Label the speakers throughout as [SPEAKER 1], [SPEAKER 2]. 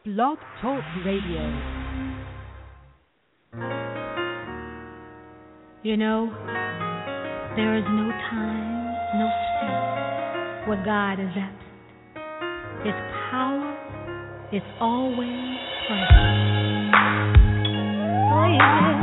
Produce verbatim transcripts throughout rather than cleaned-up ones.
[SPEAKER 1] Blog Talk Radio.
[SPEAKER 2] You know, there is no time, no space where God is absent. His power is always present. Oh, yeah.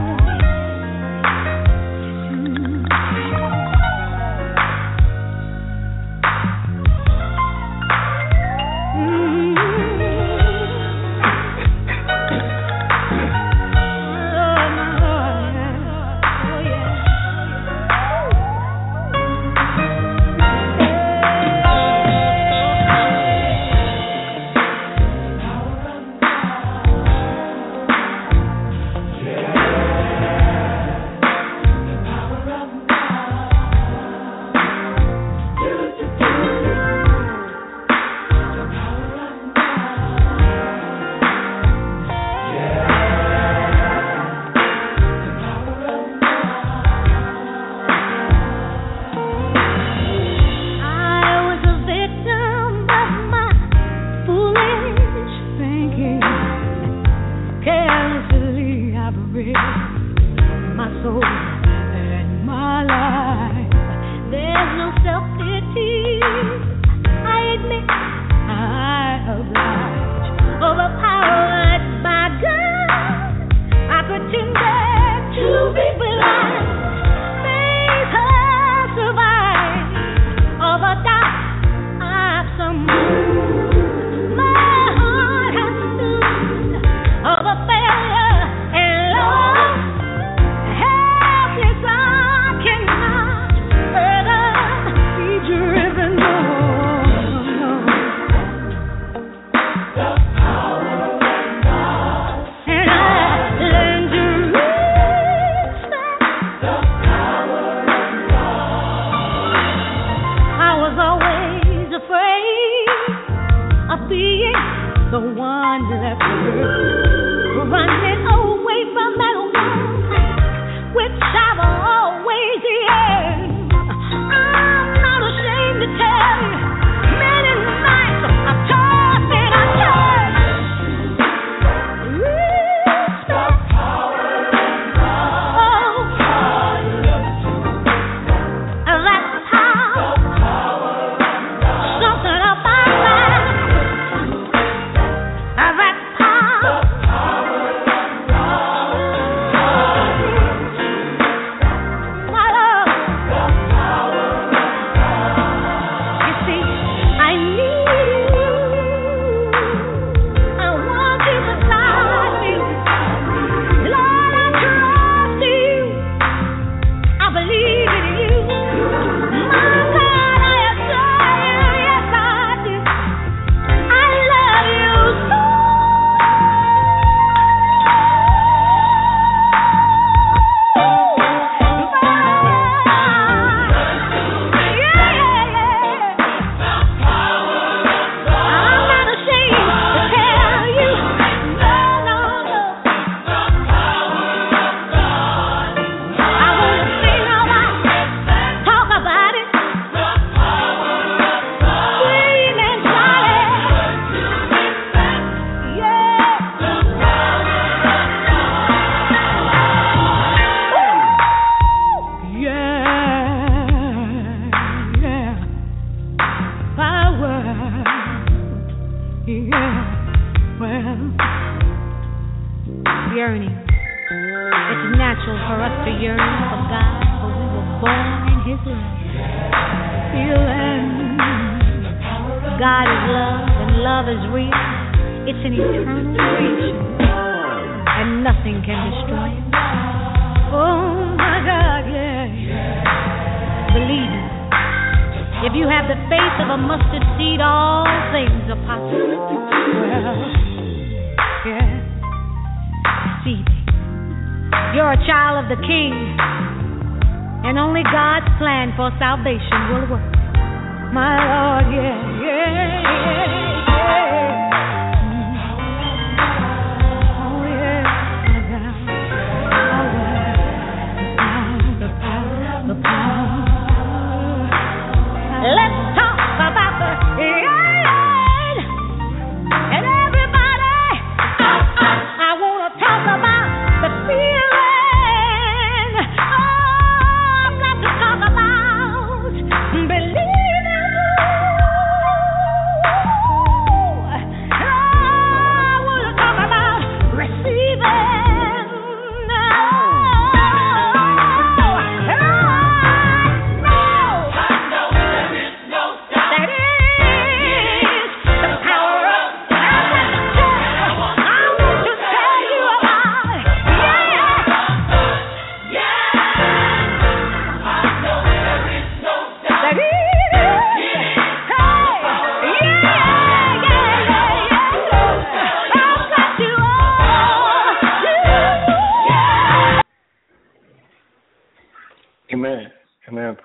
[SPEAKER 3] Let's talk about the yeah, and everybody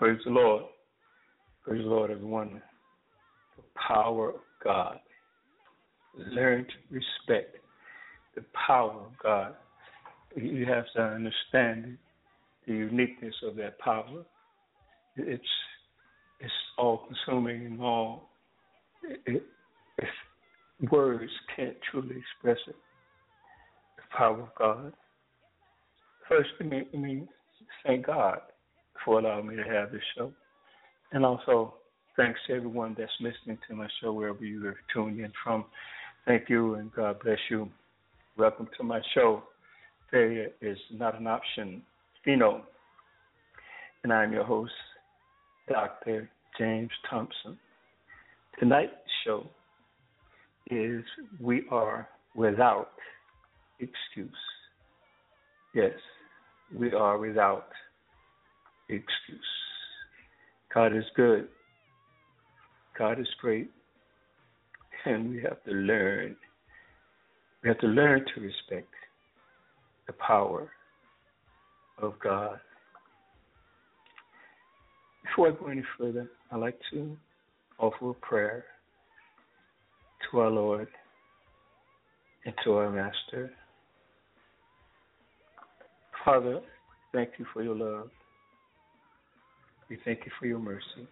[SPEAKER 1] Praise the Lord. Praise the Lord, everyone. The power of God. Learn to respect the power of God. You have to understand the uniqueness of that power. It's it's all consuming and all. It, it's, words can't truly express it. The power of God. First, let me, let me thank God for allowing me to have this show. And also, thanks to everyone that's listening to my show, wherever you are tuned in from. Thank you, and God bless you. Welcome to my show. Failure is not an option. Pheno. And I'm your host, Doctor James Thompson. Tonight's show is We Are Without Excuse. Yes, we are without excuse. God is good. God is great. And we have to learn. We have to learn to respect the power of God. Before I go any further, I'd like to offer a prayer to our Lord and to our Master. Father, thank you for your love. We thank you for your mercy.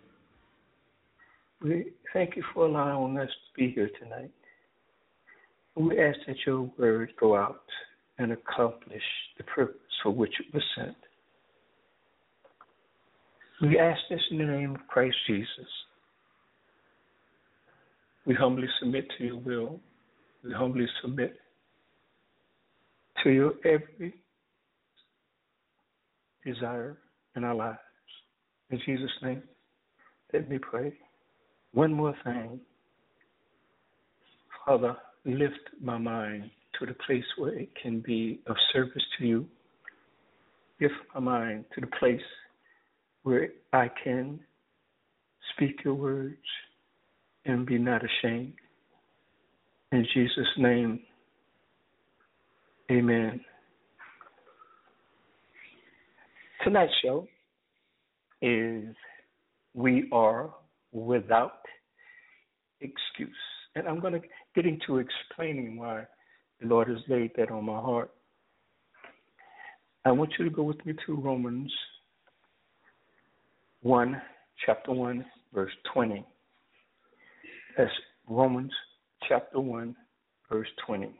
[SPEAKER 1] We thank you for allowing us to be here tonight. We ask that your word go out and accomplish the purpose for which it was sent. We ask this in the name of Christ Jesus. We humbly submit to your will. We humbly submit to your every desire in our lives. In Jesus' name, let me pray. One more thing. Father, lift my mind to the place where it can be of service to you. Lift my mind to the place where I can speak your words and be not ashamed. In Jesus' name, amen. Tonight's show is We Are Without Excuse. And I'm going to get into explaining why the Lord has laid that on my heart. I want you to go with me to Romans one, chapter one, verse twenty. That's Romans chapter one, verse twenty.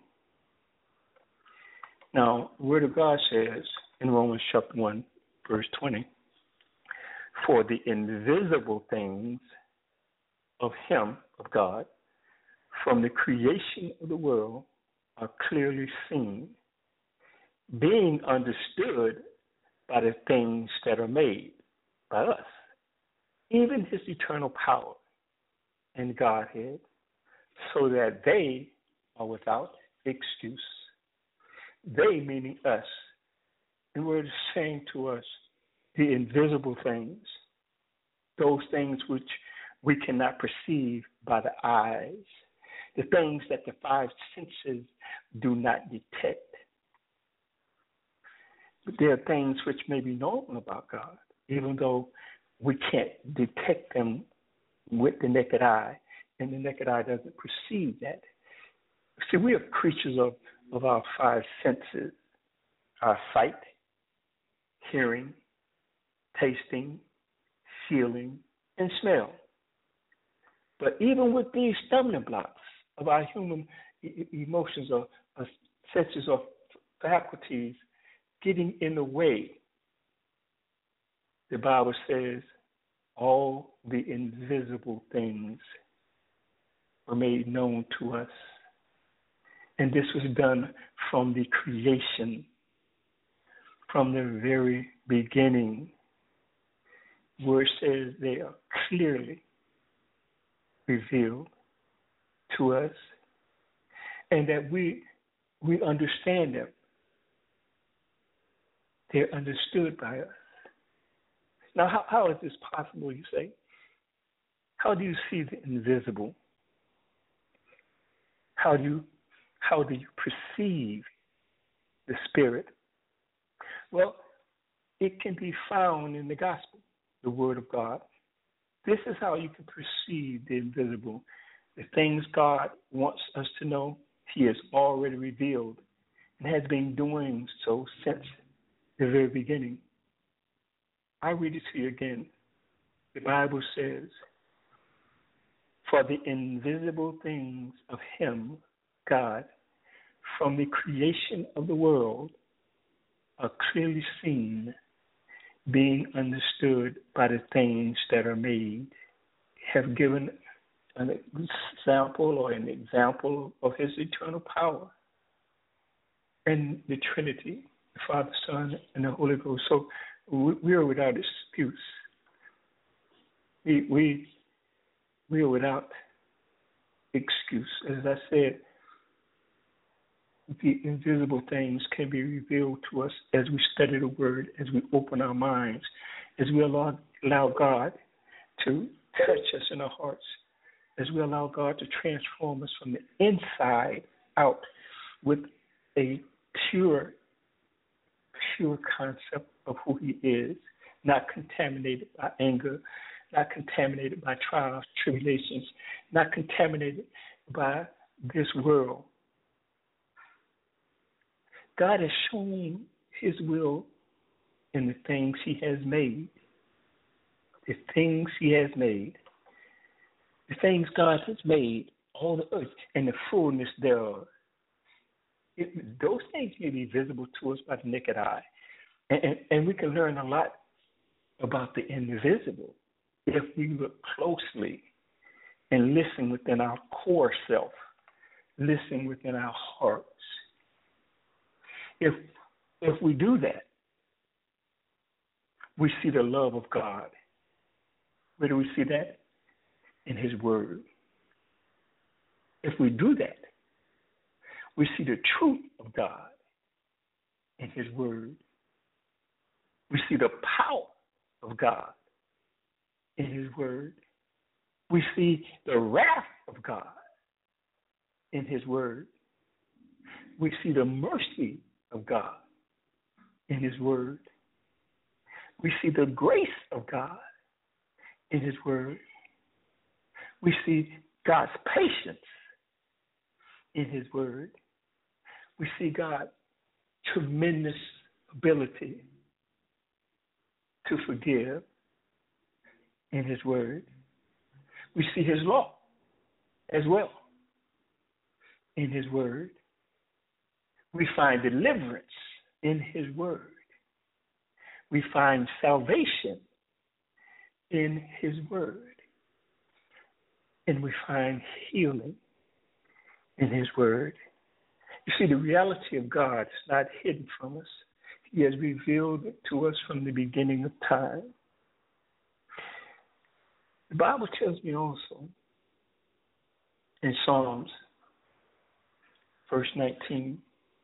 [SPEAKER 1] Now, the Word of God says in Romans chapter one, verse twenty, for the invisible things of Him, of God, from the creation of the world are clearly seen, being understood by the things that are made by us, even His eternal power and Godhead, so that they are without excuse. They, meaning us. And we're saying to us, the invisible things, those things which we cannot perceive by the eyes, the things that the five senses do not detect. But there are things which may be known about God, even though we can't detect them with the naked eye, and the naked eye doesn't perceive that. See, we are creatures of, of our five senses, our sight, hearing, tasting, feeling, and smell. But even with these stumbling blocks of our human e- emotions or, or senses or faculties getting in the way, the Bible says all the invisible things were made known to us. And this was done from the creation, from the very beginning, where it says they are clearly revealed to us, and that we we understand them. They're understood by us. Now, how, how is this possible, you say? How do you see the invisible? How do you, how do you perceive the Spirit? Well, it can be found in the gospel. the Word of God. This is how you can perceive the invisible. The things God wants us to know, He has already revealed and has been doing so since the very beginning. I read it to you again. The Bible says, "For the invisible things of Him, God, from the creation of the world, are clearly seen, being understood by the things that are made," have given an example or an example of His eternal power and the Trinity, the Father, Son, and the Holy Ghost. So we are without excuse. We we we are without excuse. As I said, the invisible things can be revealed to us as we study the Word, as we open our minds, as we allow, allow God to touch us in our hearts, as we allow God to transform us from the inside out with a pure, pure concept of who He is, not contaminated by anger, not contaminated by trials, tribulations, not contaminated by this world. God has shown His will in the things He has made. The things He has made. The things God has made, all the earth and the fullness thereof. It, those things may be visible to us by the naked eye. And, and, and we can learn a lot about the invisible if we look closely and listen within our core self, listen within our hearts. If if we do that, we see the love of God. Where do we see that? In His Word. If we do that, we see the truth of God in His Word. We see the power of God in His Word. We see the wrath of God in His Word. We see the mercy of God in His Word. We see the grace of God in His Word. We see God's patience in His Word. We see God's tremendous ability to forgive in His Word. We see His law as well in His Word. We find deliverance in His Word. We find salvation in His Word. And we find healing in His Word. You see, the reality of God is not hidden from us. He has revealed it to us from the beginning of time. The Bible tells me also in Psalms, verse nineteen,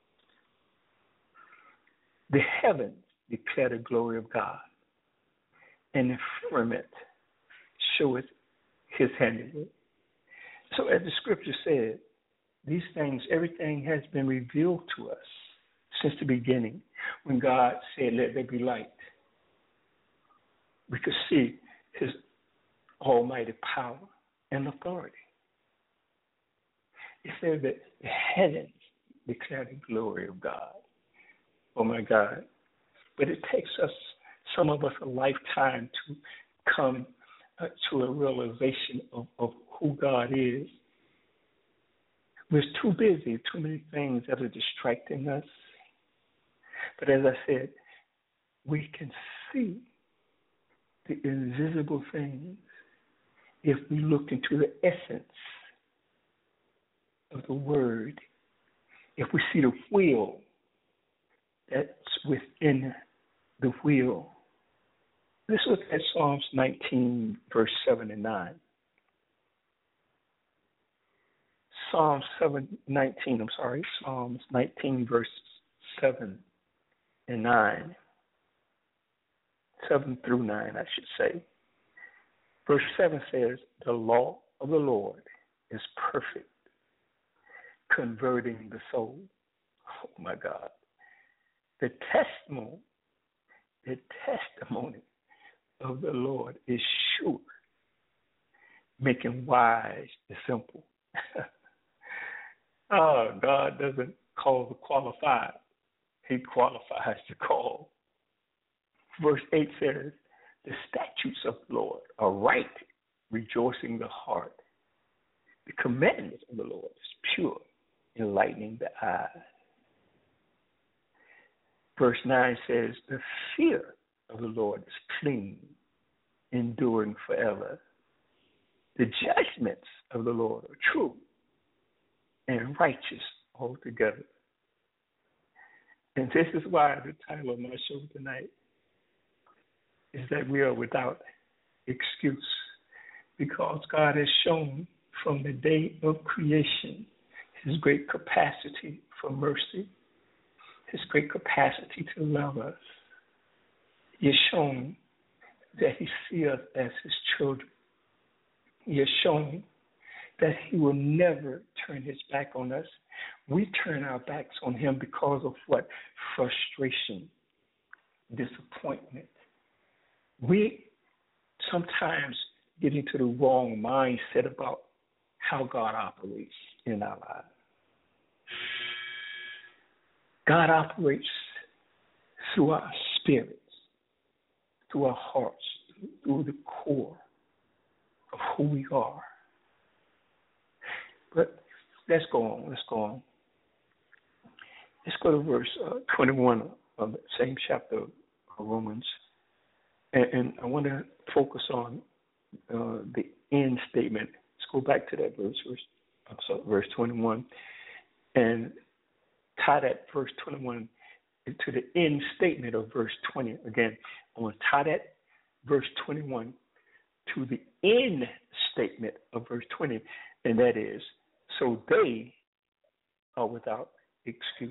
[SPEAKER 1] the heavens declare the glory of God, and the firmament showeth His handiwork. So as the scripture said, these things, everything has been revealed to us since the beginning. When God said, let there be light, we could see His almighty power and authority. It says that the heavens declare the glory of God. Oh my God. But it takes us, some of us, a lifetime to come uh, to a realization of, of who God is. We're too busy, too many things that are distracting us. But as I said, we can see the invisible things if we look into the essence of the Word, if we see the will that's within the will. Let's look at Psalms nineteen, verse seven and nine. Psalms seven, nineteen, I'm sorry, Psalms nineteen, verse seven and nine. seven through nine, I should say. Verse seven says, the law of the Lord is perfect, converting the soul. Oh, my God. The testimony, the testimony of the Lord is sure, making wise the simple. Oh, God doesn't call the qualified. He qualifies the call. Verse eight says, the statutes of the Lord are right, rejoicing the heart. The commandments of the Lord is pure, enlightening the eyes. Verse nine says, the fear of the Lord is clean, enduring forever. The judgments of the Lord are true and righteous altogether. And this is why the title of my show tonight is that we are without excuse, because God has shown from the day of creation his great capacity for mercy, his great capacity to love us. He has shown that he sees us as his children. He has shown that he will never turn his back on us. We turn our backs on him because of what? Frustration, disappointment. We sometimes get into the wrong mindset about how God operates in our lives. God operates through our spirits, through our hearts, through the core of who we are. But let's go on, let's go on. Let's go to verse uh, twenty-one of the same chapter of Romans. And, and I want to focus on uh, the end statement. Let's go back to that verse, verse, I'm sorry, verse twenty-one, and tie that verse twenty-one to the end statement of verse twenty. Again, I want to tie that verse twenty-one to the end statement of verse twenty, and that is, so they are without excuse.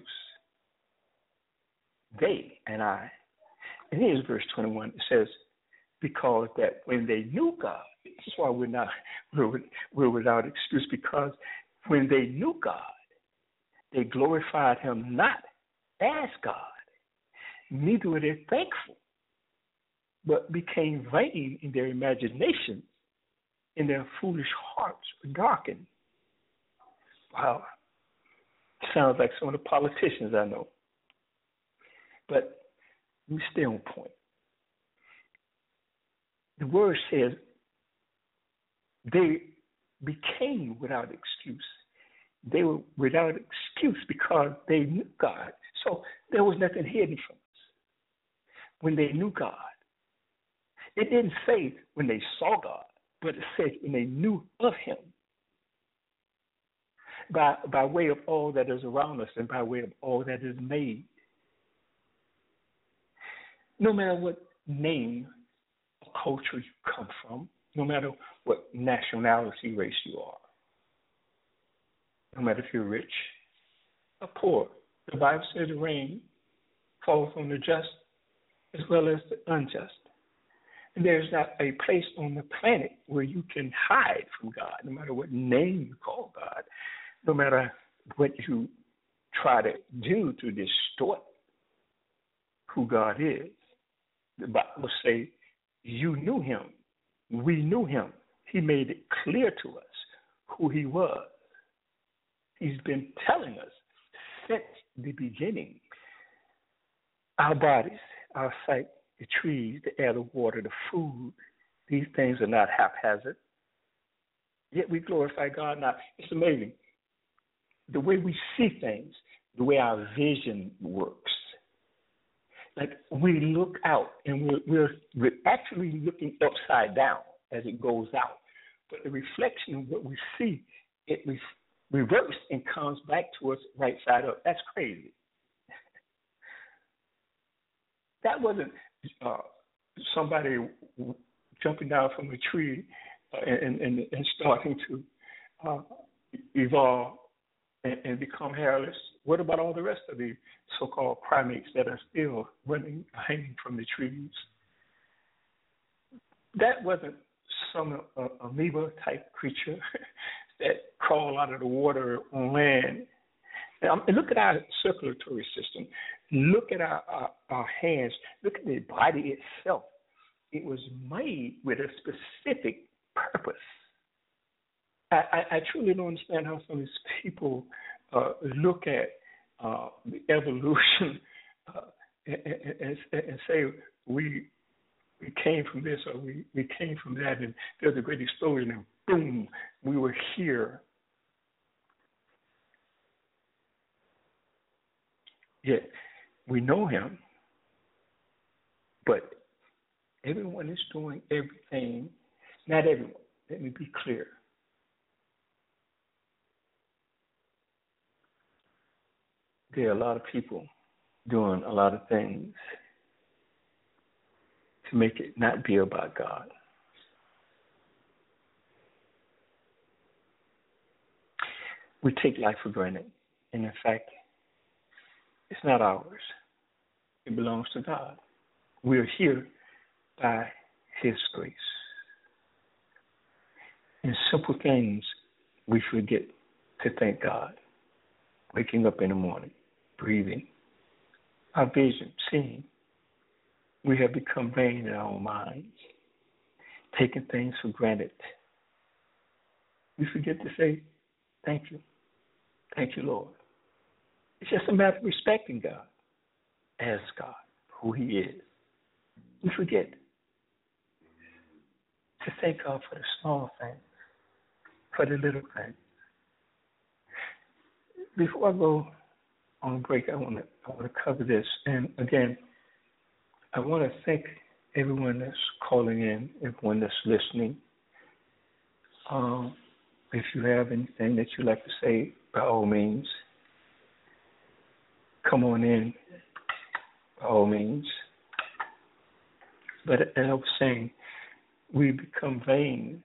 [SPEAKER 1] They and I. And here's verse twenty-one. It says, because that when they knew God, this is why we're not we're, we're without excuse, because when they knew God, they glorified him not as God, neither were they thankful, but became vain in their imagination, and their foolish hearts were darkened. Wow. Sounds like some of the politicians I know. But we stay on point. The word says they became without excuse. They were without excuse because they knew God. So there was nothing hidden from us. When they knew God, it didn't say when they saw God, but it said when they knew of him. By, by way of all that is around us and by way of all that is made. No matter what name or culture you come from, no matter what nationality, race you are, no matter if you're rich or poor, the Bible says the rain falls on the just as well as the unjust. And there's not a place on the planet where you can hide from God, no matter what name you call God, no matter what you try to do to distort who God is. The Bible says, you knew him. We knew him. He made it clear to us who he was. He's been telling us since the beginning. Our bodies, our sight, the trees, the air, the water, the food, these things are not haphazard. Yet we glorify God now. It's amazing. The way we see things, the way our vision works. Like we look out and we're, we're, we're actually looking upside down as it goes out. But the reflection of what we see, it re- reverses and comes back to us right side up. That's crazy. That wasn't uh, somebody jumping down from a tree uh, and, and, and starting to uh, evolve and, and become hairless. What about all the rest of the so-called primates that are still running, hanging from the trees? That wasn't some uh, amoeba-type creature that crawl out of the water on land. Now, look at our circulatory system. Look at our, our, our hands. Look at the body itself. it was made with a specific purpose. I, I, I truly don't understand how some of these people uh, look at uh, the evolution uh, and, and, and say we we came from this or we, we came from that, and there's a great explosion, and boom, we were here. Yet we know him, but everyone is doing everything. Not everyone. Let me be clear. There are a lot of people doing a lot of things to make it not be about God. We take life for granted, and in fact, it's not ours. It belongs to God. We are here by His grace. In simple things, we forget to thank God. Waking up in the morning, breathing, our vision, seeing. We have become vain in our own minds, taking things for granted. We forget to say, thank you. Thank you, Lord. It's just a matter of respecting God as God, who He is. We forget to thank God for the small things, for the little things. Before I go on break, I want to I want to cover this. And again, I want to thank everyone that's calling in, everyone that's listening. Um, if you have anything that you'd like to say, by all means, come on in, by all means. But as I was saying, we become vain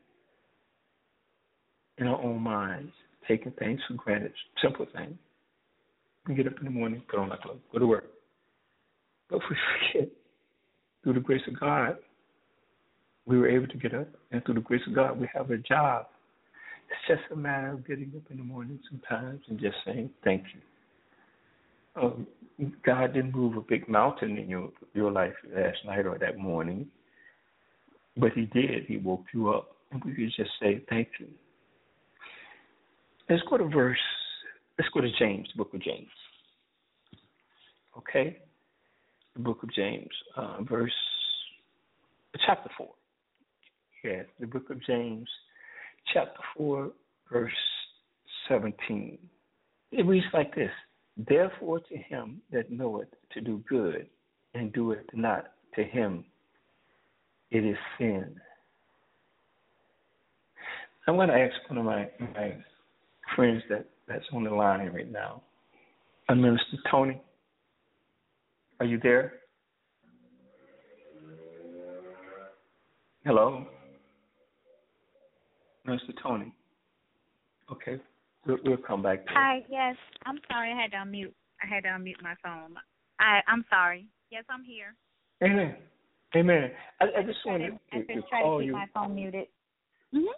[SPEAKER 1] in our own minds, taking things for granted, simple things. We get up in the morning, put on our clothes, go to work. But we forget, through the grace of God, we were able to get up, and through the grace of God, we have a job. It's just a matter of getting up in the morning sometimes and just saying thank you. Um, God didn't move a big mountain in your, your life last night or that morning, but He did. He woke you up, and we could just say thank you. Let's go to verse, let's go to James, the book of James. Okay? The book of James, uh, verse, chapter four. Yes, the book of James, chapter four, verse seventeen. It reads like this: Therefore to him that knoweth to do good and doeth not, to him it is sin. I'm going to ask one of my, my friends that, that's on the line right now, uh, Minister Tony. Are you there? Hello? Minister Tony. Okay. We'll, we'll come back to
[SPEAKER 3] Hi, yes. I'm sorry. I had to unmute. I had to unmute my phone. I, I'm sorry. Yes, I'm here.
[SPEAKER 1] Amen. Amen. I, I just wanted to,
[SPEAKER 3] I just
[SPEAKER 1] to
[SPEAKER 3] try
[SPEAKER 1] call
[SPEAKER 3] to keep
[SPEAKER 1] you.
[SPEAKER 3] my phone muted. Mm-hmm.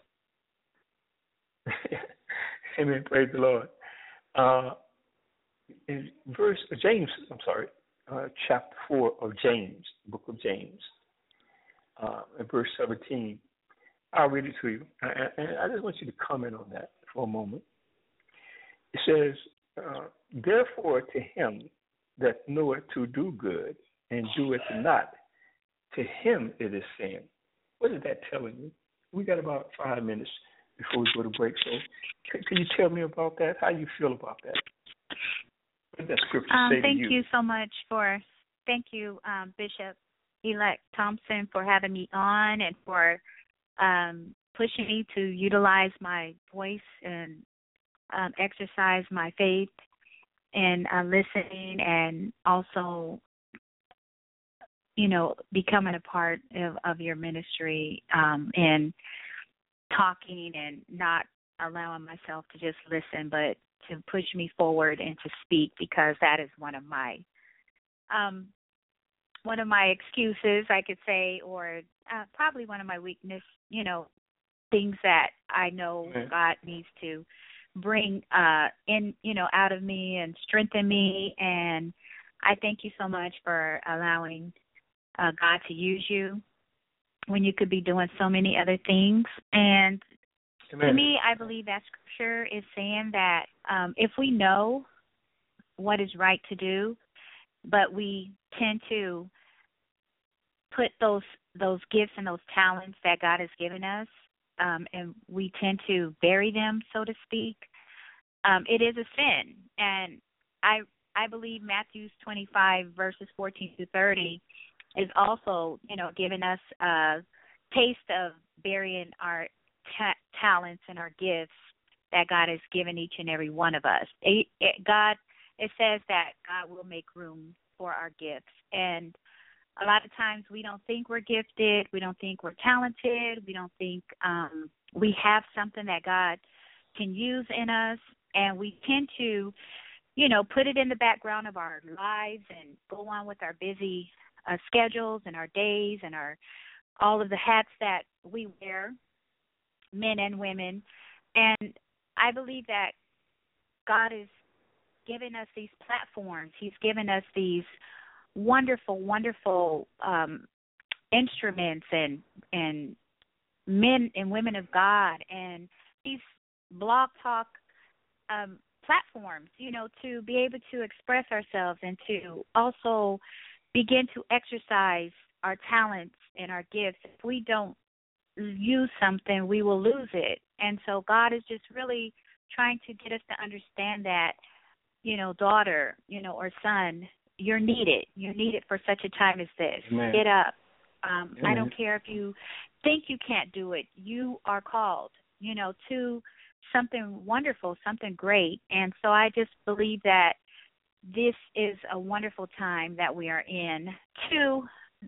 [SPEAKER 1] Amen. Praise the Lord. Uh, in verse James, I'm sorry, uh, chapter four of James, book of James, uh, in verse seventeen. I'll read it to you, and I just want you to comment on that for a moment. It says, uh, "Therefore, to him that knoweth to do good and doeth not, to him it is sin." What is that telling you? We got about five minutes before we go to break, so can, can you tell me about that? How you feel about that? What does that scripture
[SPEAKER 3] um,
[SPEAKER 1] say
[SPEAKER 3] thank
[SPEAKER 1] to you?
[SPEAKER 3] you so much for, thank you, um, Bishop Elect Thompson, for having me on and for um, pushing me to utilize my voice and um, exercise my faith and uh, listening, and also, you know, becoming a part of, of your ministry um, and talking and not allowing myself to just listen, but to push me forward and to speak, because that is one of my um, one of my excuses, I could say, or uh, probably one of my weakness, you know, things that I know
[SPEAKER 1] Amen.
[SPEAKER 3] God needs to bring uh, in, you know, out of me and strengthen me. And I thank you so much for allowing uh, God to use you when you could be doing so many other things. And
[SPEAKER 1] Amen.
[SPEAKER 3] to me, I believe that scripture is saying that um, if we know what is right to do, but we tend to put those those gifts and those talents that God has given us, um, and we tend to bury them, so to speak, um, it is a sin. And I I believe Matthew twenty-five, verses fourteen to thirty, is also, you know, giving us a taste of burying our ta- talents and our gifts that God has given each and every one of us. It, it, God, it says that God will make room for our gifts. And a lot of times we don't think we're gifted, we don't think we're talented, we don't think um, we have something that God can use in us, and we tend to, you know, put it in the background of our lives and go on with our busy uh, schedules and our days and our all of the hats that we wear, men and women. And I believe that God has given us these platforms. He's given us these wonderful, wonderful um, instruments and and men and women of God, and these blog talk um, platforms, you know, to be able to express ourselves and to also begin to exercise our talents and our gifts. If we don't use something, we will lose it. And so God is just really trying to get us to understand that, you know, daughter, you know, or son, you're needed. You're needed for such a time as this.
[SPEAKER 1] Amen.
[SPEAKER 3] Get up. Um,
[SPEAKER 1] Amen.
[SPEAKER 3] I don't care if you think you can't do it. You are called, you know, to something wonderful, something great. And so I just believe that this is a wonderful time that we are in to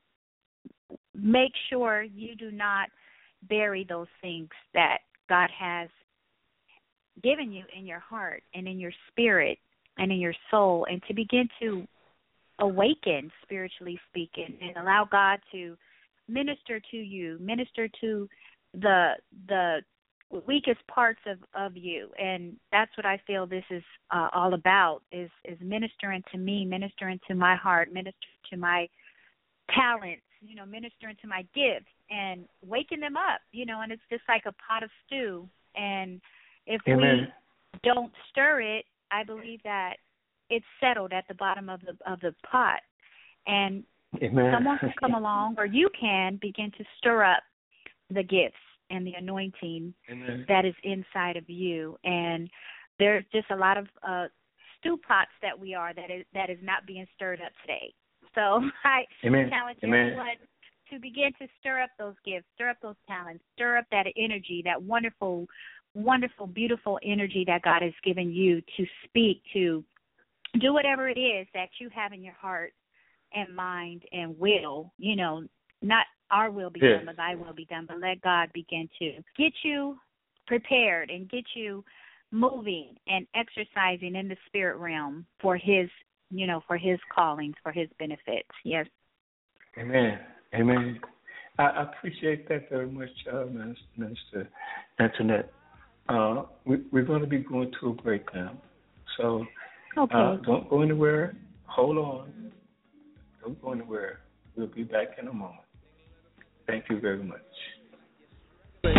[SPEAKER 3] make sure you do not bury those things that God has given you in your heart and in your spirit and in your soul, and to begin to awaken, spiritually speaking, and allow God to minister to you, minister to the the weakest parts of, of you. And that's what I feel this is uh, all about, is, is ministering to me, ministering to my heart, ministering to my talents, you know, ministering to my gifts and waking them up, you know, and it's just like a pot of stew. And if
[SPEAKER 1] Amen.
[SPEAKER 3] we don't stir it, I believe that it's settled at the bottom of the of the pot. And
[SPEAKER 1] Amen.
[SPEAKER 3] someone can come along, or you can begin to stir up the gifts and the anointing
[SPEAKER 1] Amen.
[SPEAKER 3] that is inside of you. And there's just a lot of uh, stew pots that we are that is that is not being stirred up today. So I
[SPEAKER 1] Amen.
[SPEAKER 3] challenge
[SPEAKER 1] Amen.
[SPEAKER 3] everyone to begin to stir up those gifts, stir up those talents, stir up that energy, that wonderful, wonderful, beautiful energy that God has given you to speak, to do whatever it is that you have in your heart and mind and will, you know, not our will be
[SPEAKER 1] Yes.
[SPEAKER 3] done, but thy will be done, but let God begin to get you prepared and get you moving and exercising in the spirit realm for his, you know, for his callings, for his benefits. Yes.
[SPEAKER 1] Amen. Amen. I I appreciate that very much, uh, Minister Antoinette. Uh, we, we're going to be going to a break now. So
[SPEAKER 3] Okay.
[SPEAKER 1] uh, don't go anywhere. Hold on. Don't go anywhere. We'll be back in a moment. Thank you very much.
[SPEAKER 4] Mm,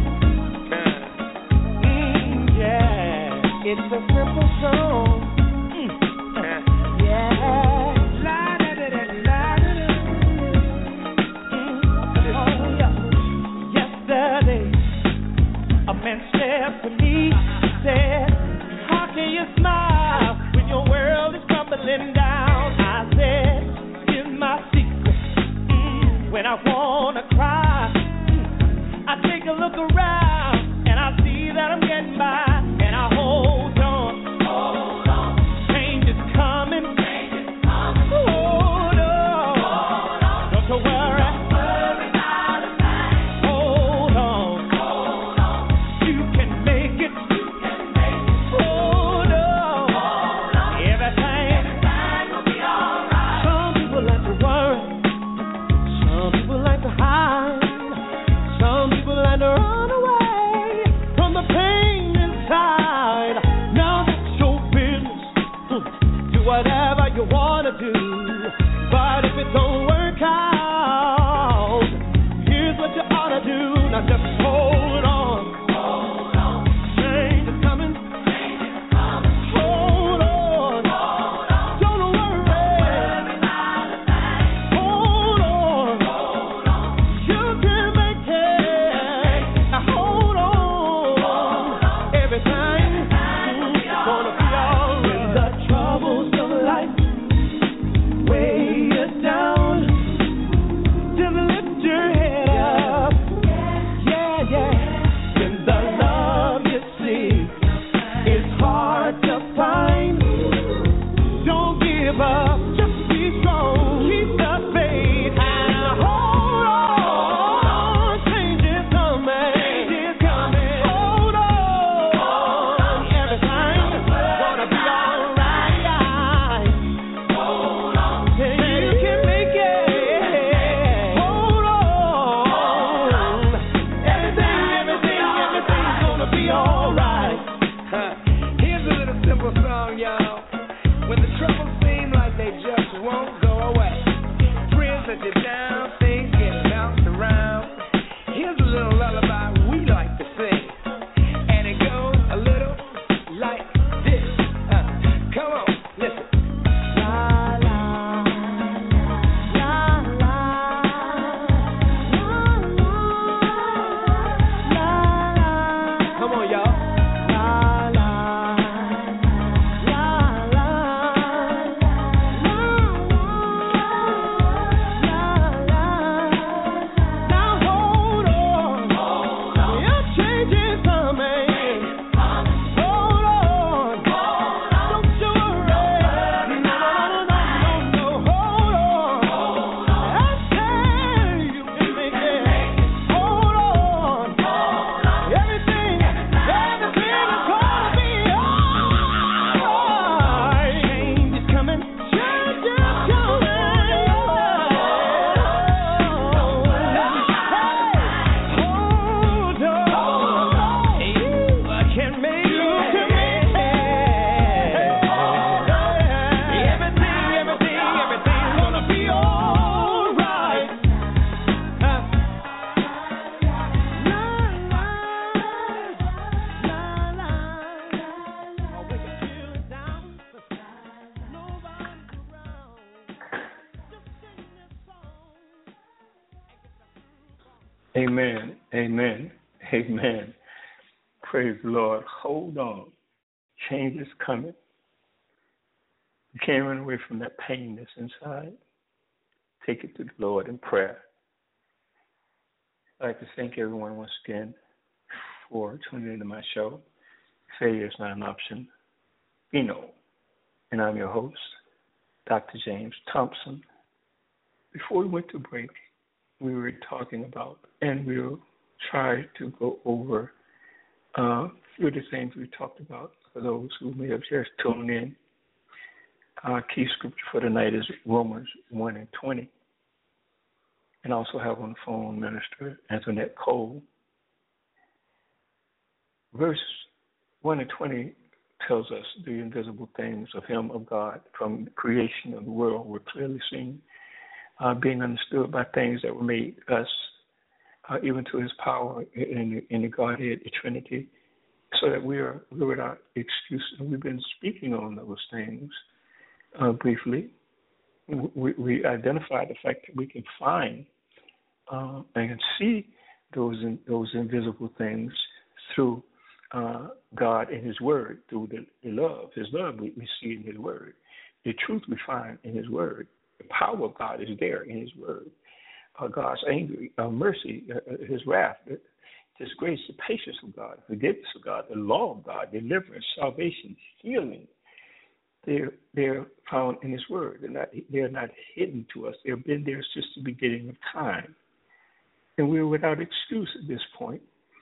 [SPEAKER 4] yeah, it's a simple song. Mm. Yeah. La da da da la da da. Oh yeah. Yesterday, a man said to me, said, "How can you smile when your world is crumbling down?" I said, "Here's my secret. Mm. When I wanna cry, mm, I take a look around and I see that I'm getting by, and I hold on. Hold on. Change is coming. Change is coming. Hold on. Hold on. Don't you worry. Don't worry about a thing. Hold on. Hold on. You can make it. You can make it. Hold on. Hold on. Everything. Everything will be alright. Some people like to worry. Some people like to hide. Some people like to run away from the pain inside. Now that's your business. Hmm. Do whatever you want to do. But if it don't work out, here's
[SPEAKER 5] When the troubles seem like they just won't go away, friends let you down, things get bounced around. Here's a little lullaby we like to sing, and it goes a little like this. Uh, come on, listen. La la la la la la la. Come on, y'all.
[SPEAKER 1] Amen, amen, amen. Praise the Lord. Hold on. Change is coming. You can't run away from that pain that's inside. Take it to the Lord in prayer. I'd like to thank everyone once again for tuning into my show. Failure is not an option. Be known. And I'm your host, Doctor James Thompson. Before we went to break, we were talking about, and we'll try to go over uh, a few of the things we talked about for those who may have just tuned in. Our key scripture for tonight is Romans one and twenty. And I also have on the phone Minister Antoinette Cole. Verse one and twenty tells us the invisible things of Him, of God, from the creation of the world were clearly seen, Uh, being understood by things that were made us, uh, even to His power in the, in the Godhead, the Trinity, so that we are we're without excuse. And we've been speaking on those things uh, briefly. We, we identified the fact that we can find uh, and see those in, those invisible things through uh, God and His Word, through the, the love, His love we, we see in His Word. The truth we find in His Word. The power of God is there in His Word. Uh, God's anger, uh, mercy, uh, His wrath, His grace, the patience of God, forgiveness of God, the law of God, deliverance, salvation, healing. They're they're found in His Word. They're not they're not hidden to us. They've been there since the beginning of time, and we're without excuse at this point.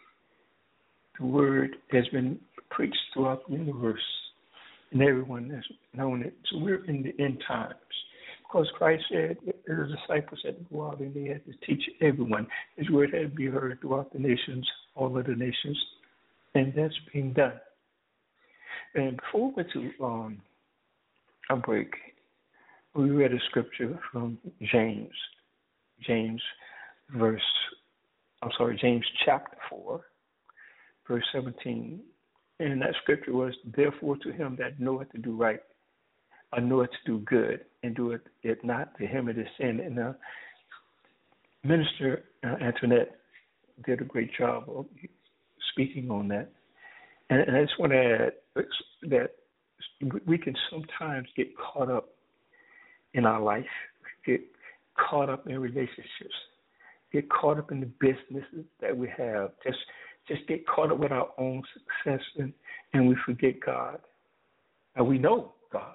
[SPEAKER 1] The Word has been preached throughout the universe, and everyone has known it. So we're in the end times. Because Christ said the disciples had to go out and they had to teach everyone. His word had to be heard throughout the nations, all of the nations, and that's being done. And before we went to um, a break, we read a scripture from James, James verse, I'm sorry, James chapter four, verse seventeen. And that scripture was, therefore to him that knoweth to do right, I know it to do good, and do it, it not, to him it is sin. And uh, Minister uh, Antoinette did a great job of speaking on that. And, and I just want to add that we can sometimes get caught up in our life, get caught up in relationships, get caught up in the businesses that we have, just just get caught up with our own success, and, and we forget God. And we know God.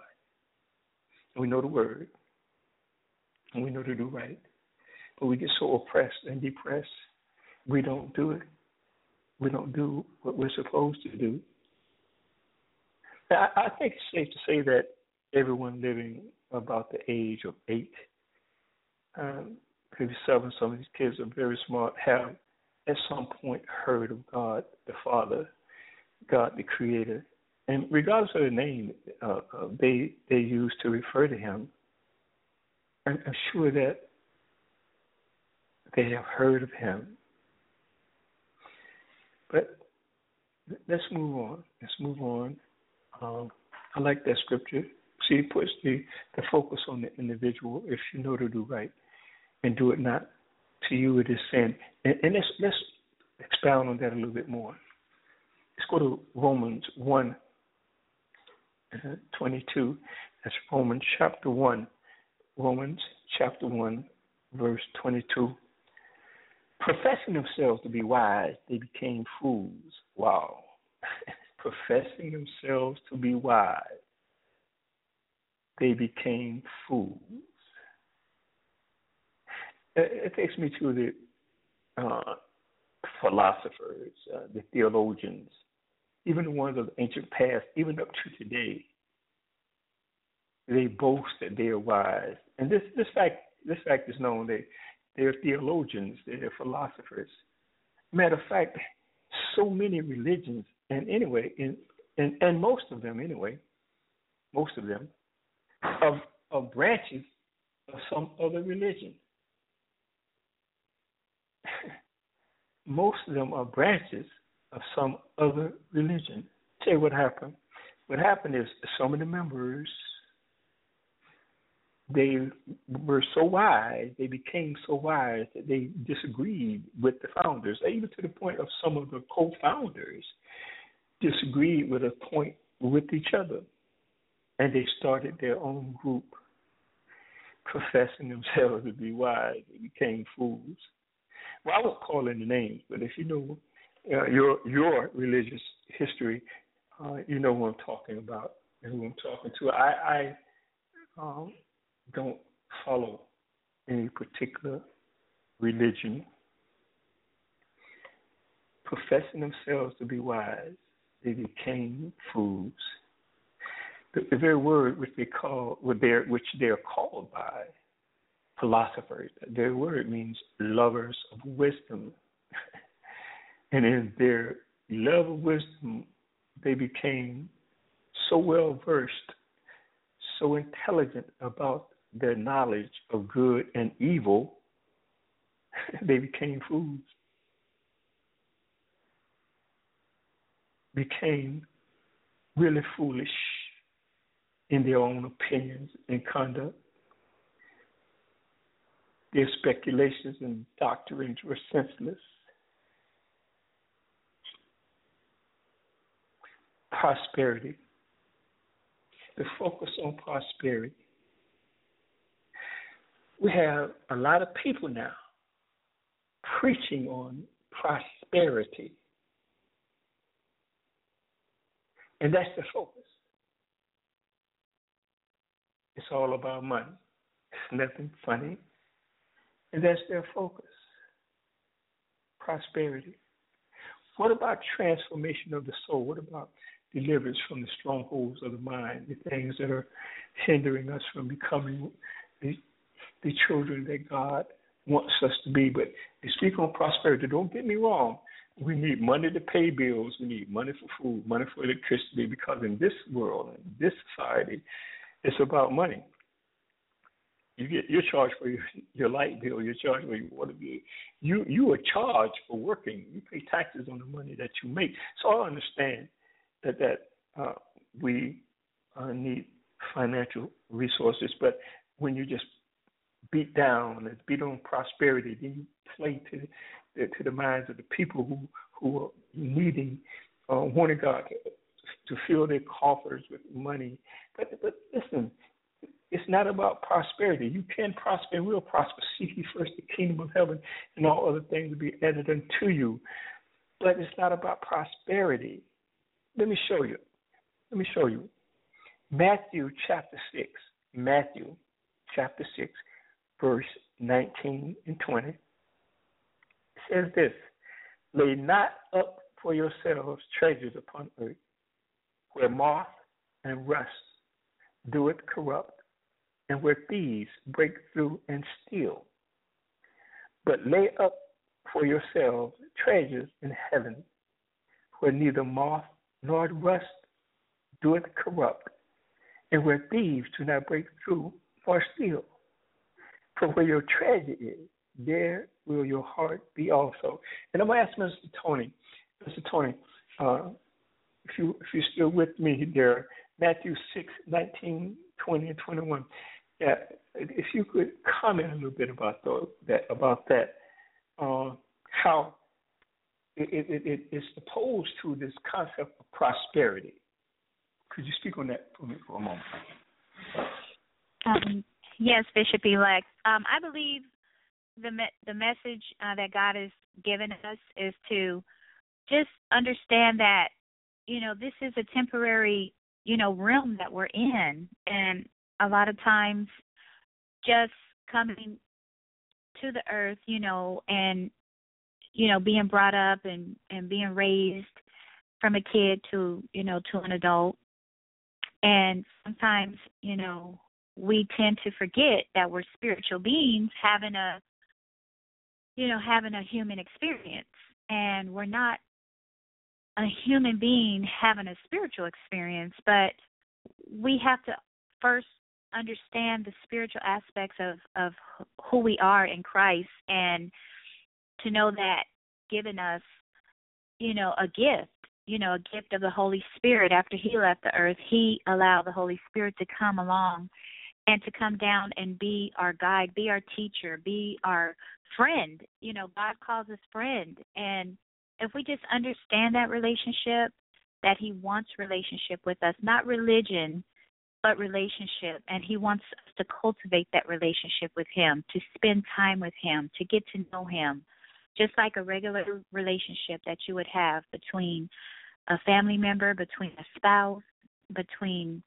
[SPEAKER 1] We know the word, and we know to do right, but we get so oppressed and depressed, we don't do it. We don't do what we're supposed to do. I, I think it's safe to say that everyone living about the age of eight, um, maybe seven, some of these kids are very smart, have at some point heard of God the Father, God the Creator, And regardless of the name uh, uh, they they use to refer to him, I'm, I'm sure that they have heard of him. But let's move on. Let's move on. Um, I like that scripture. See, it puts the, the focus on the individual. If you know to do right and do it not, to you it is sin. And, and let's, let's expound on that a little bit more. Let's go to Romans one, uh, twenty-two. That's Romans chapter one. Romans chapter one, verse twenty-two. Professing themselves to be wise, they became fools. Wow. Professing themselves to be wise, they became fools. It, it takes me to the uh, philosophers, uh, the theologians, even the ones of the ancient past, even up to today. They boast that they are wise. And this, this fact this fact is known. They, they're theologians, they're philosophers. Matter of fact, so many religions, and anyway, in, in, and most of them anyway, most of them, are, are branches of some other religion. Most of them are branches of some other religion. Tell you what happened. What happened is some of the members, they were so wise, they became so wise that they disagreed with the founders, even to the point of some of the co-founders disagreed with a point with each other. And they started their own group, professing themselves to be wise. They became fools. Well, I won't call any names, but if you know uh, your your religious history, uh, you know who I'm talking about and who I'm talking to. I, I um, don't follow any particular religion. Professing themselves to be wise, they became fools. The, the very word which they call, which they're, which they're called by philosophers, their word means lovers of wisdom. And in their love of wisdom, they became so well versed, so intelligent about their knowledge of good and evil, they became fools. Became really foolish in their own opinions and conduct. Their speculations and doctrines were senseless. Prosperity. The focus on prosperity. We have a lot of people now preaching on prosperity. And that's the focus. It's all about money. It's nothing funny. And that's their focus. Prosperity. What about transformation of the soul? What about deliverance from the strongholds of the mind, the things that are hindering us from becoming the, the children that God wants us to be? But they speak on prosperity. Don't get me wrong. We need money to pay bills. We need money for food, money for electricity, because in this world, in this society, it's about money. You get you're charged for your, your light bill. You're charged for your water bill. You you are charged for working. You pay taxes on the money that you make. So I understand that that uh, we uh, need financial resources, but when you just beat down and beat on prosperity, then you play to the, to the minds of the people who who are needing, uh, wanting God to, to fill their coffers with money. But but listen. It's not about prosperity. You can prosper and will prosper. Seek ye first the kingdom of heaven, and all other things will be added unto you. But it's not about prosperity. Let me show you. Let me show you. Matthew chapter six. Matthew chapter six, verse nineteen and twenty. It says this: lay not up for yourselves treasures upon earth, where moth and rust do it corrupt, and where thieves break through and steal. But lay up for yourselves treasures in heaven, where neither moth nor rust doeth corrupt, and where thieves do not break through or steal. For where your treasure is, there will your heart be also. And I'm going to ask Mister Tony, Mister Tony, uh, if you if you're still with me there, Matthew six, nineteen, twenty, and twenty-one. Yeah, if you could comment a little bit about those, that about that, uh, how it, it, it, it's opposed to this concept of prosperity. Could you speak on that for me for a moment?
[SPEAKER 3] Um, yes, Bishop Elect. Um, I believe the me- the message uh, that God has given us is to just understand that, you know, this is a temporary, you know, realm that we're in, and a lot of times just coming to the earth, you know, and, you know, being brought up and, and being raised from a kid to, you know, to an adult. And sometimes, you know, we tend to forget that we're spiritual beings having a, you know, having a human experience. And we're not a human being having a spiritual experience, but we have to first understand the spiritual aspects of, of who we are in Christ, and to know that given us, you know, a gift, you know, a gift of the Holy Spirit. After he left the earth, he allowed the Holy Spirit to come along and to come down and be our guide, be our teacher, be our friend. You know, God calls us friend. And if we just understand that relationship, that he wants relationship with us, not religion, but relationship, and he wants us to cultivate that relationship with him, to spend time with him, to get to know him, just like a regular relationship that you would have between a family member, between a spouse, between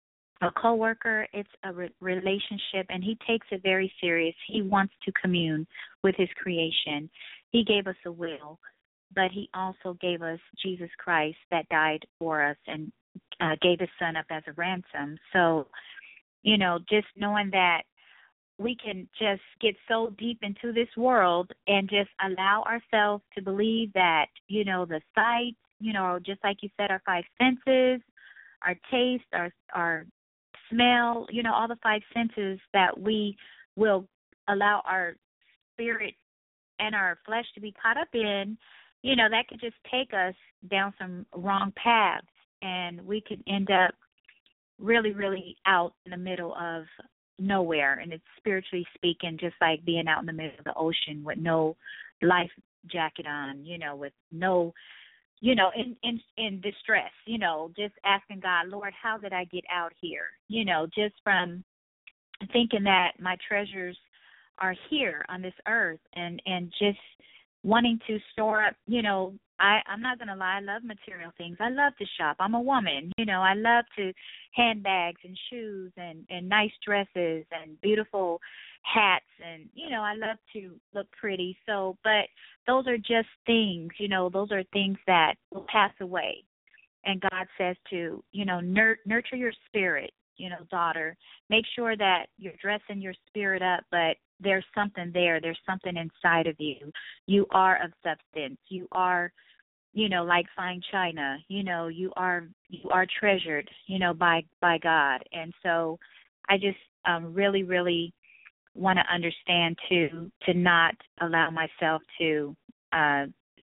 [SPEAKER 3] a coworker. It's a re- relationship, and he takes it very serious. He wants to commune with his creation. He gave us a will, but he also gave us Jesus Christ that died for us and uh, gave his son up as a ransom. So, you know, just knowing that we can just get so deep into this world and just allow ourselves to believe that, you know, the sight, you know, just like you said, our five senses, our taste, our our smell, you know, all the five senses, that we will allow our spirit and our flesh to be caught up in, you know, that could just take us down some wrong paths, and we could end up really, really out in the middle of nowhere. And it's spiritually speaking, just like being out in the middle of the ocean with no life jacket on, you know, with no, you know, in, in, in distress, you know, just asking God, Lord, how did I get out here? You know, just from thinking that my treasures are here on this earth, and, and just wanting to store up, you know, I, I'm not going to lie, I love material things. I love to shop. I'm a woman, you know, I love to handbags and shoes and, and nice dresses and beautiful hats, and, you know, I love to look pretty. So, but those are just things, you know, those are things that will pass away. And God says to, you know, nur- nurture your spirit, you know, daughter. Make sure that you're dressing your spirit up, but there's something there. There's something inside of you. You are of substance. You are, you know, like fine china. You know, you are you are treasured, you know, by by God. And so I just um, really, really want to understand to to not allow myself to uh,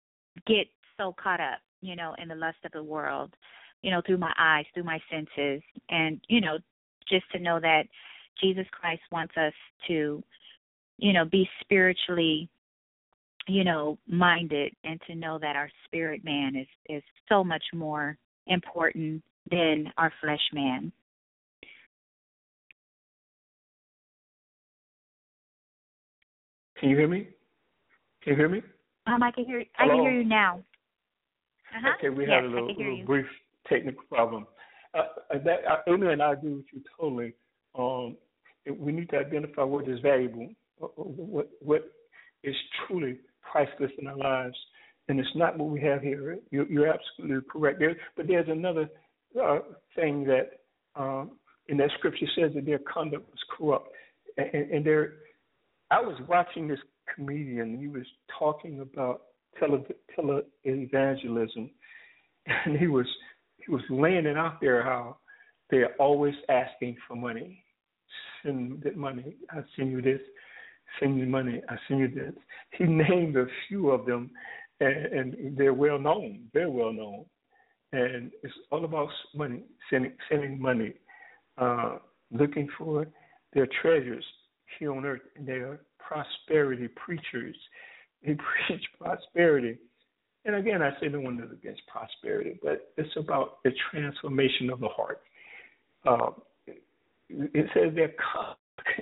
[SPEAKER 3] get so caught up, you know, in the lust of the world, you know, through my eyes, through my senses, and, you know, just to know that Jesus Christ wants us to, you know, be spiritually, you know, minded, and to know that our spirit man is, is so much more important than our flesh man.
[SPEAKER 1] Can you hear me? Can you hear me?
[SPEAKER 3] Um, I can hear. I
[SPEAKER 1] Hello?
[SPEAKER 3] can hear you now. Uh-huh.
[SPEAKER 1] Okay, we
[SPEAKER 3] yes,
[SPEAKER 1] had a little, little brief technical problem. Uh, that, I, Amy and I agree with you totally. Um, it, we need to identify what is valuable, what what is truly priceless in our lives, and it's not what we have here. You're, you're absolutely correct. There, but there's another uh, thing that um, in that scripture says that their conduct was corrupt, and, and there. I was watching this comedian. He was talking about tele, tele evangelism, and he was he was laying it out there how they're always asking for money. Send that money. I send you this. Send you money. I send you this. He named a few of them, and, and they're well known. They're well known, and it's all about money. Sending, sending money, uh, looking for their treasures here on earth. And they are prosperity preachers. They preach prosperity. And again, I say no one is against prosperity, but it's about the transformation of the heart. Uh, it says their cup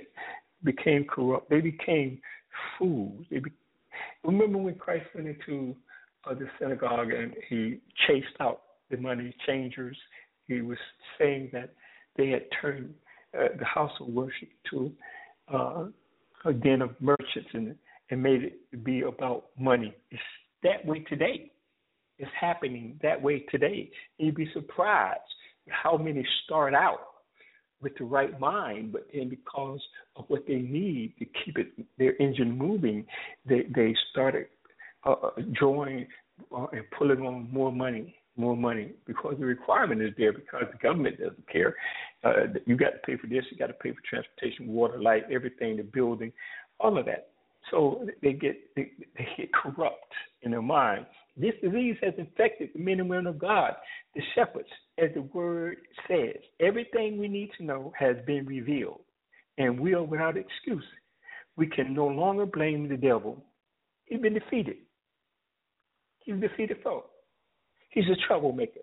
[SPEAKER 1] became corrupt. They became fools. They be, remember when Christ went into uh, the synagogue and he chased out the money changers? He was saying that they had turned uh, the house of worship to uh, a den of merchants and, and made it be about money. It's that way today. It's happening that way today. You'd be surprised how many start out with the right mind, but then because of what they need to keep it, their engine moving, they they started uh, drawing uh, and pulling on more money, more money, because the requirement is there, because the government doesn't care. Uh, you got to pay for this, you got to pay for transportation, water, light, everything, the building, all of that. So they get they, they get corrupt in their minds. This disease has infected the men and women of God, the shepherds, as the word says. Everything we need to know has been revealed, and we are without excuse. We can no longer blame the devil. He's been defeated. He's a defeated foe. He's a troublemaker.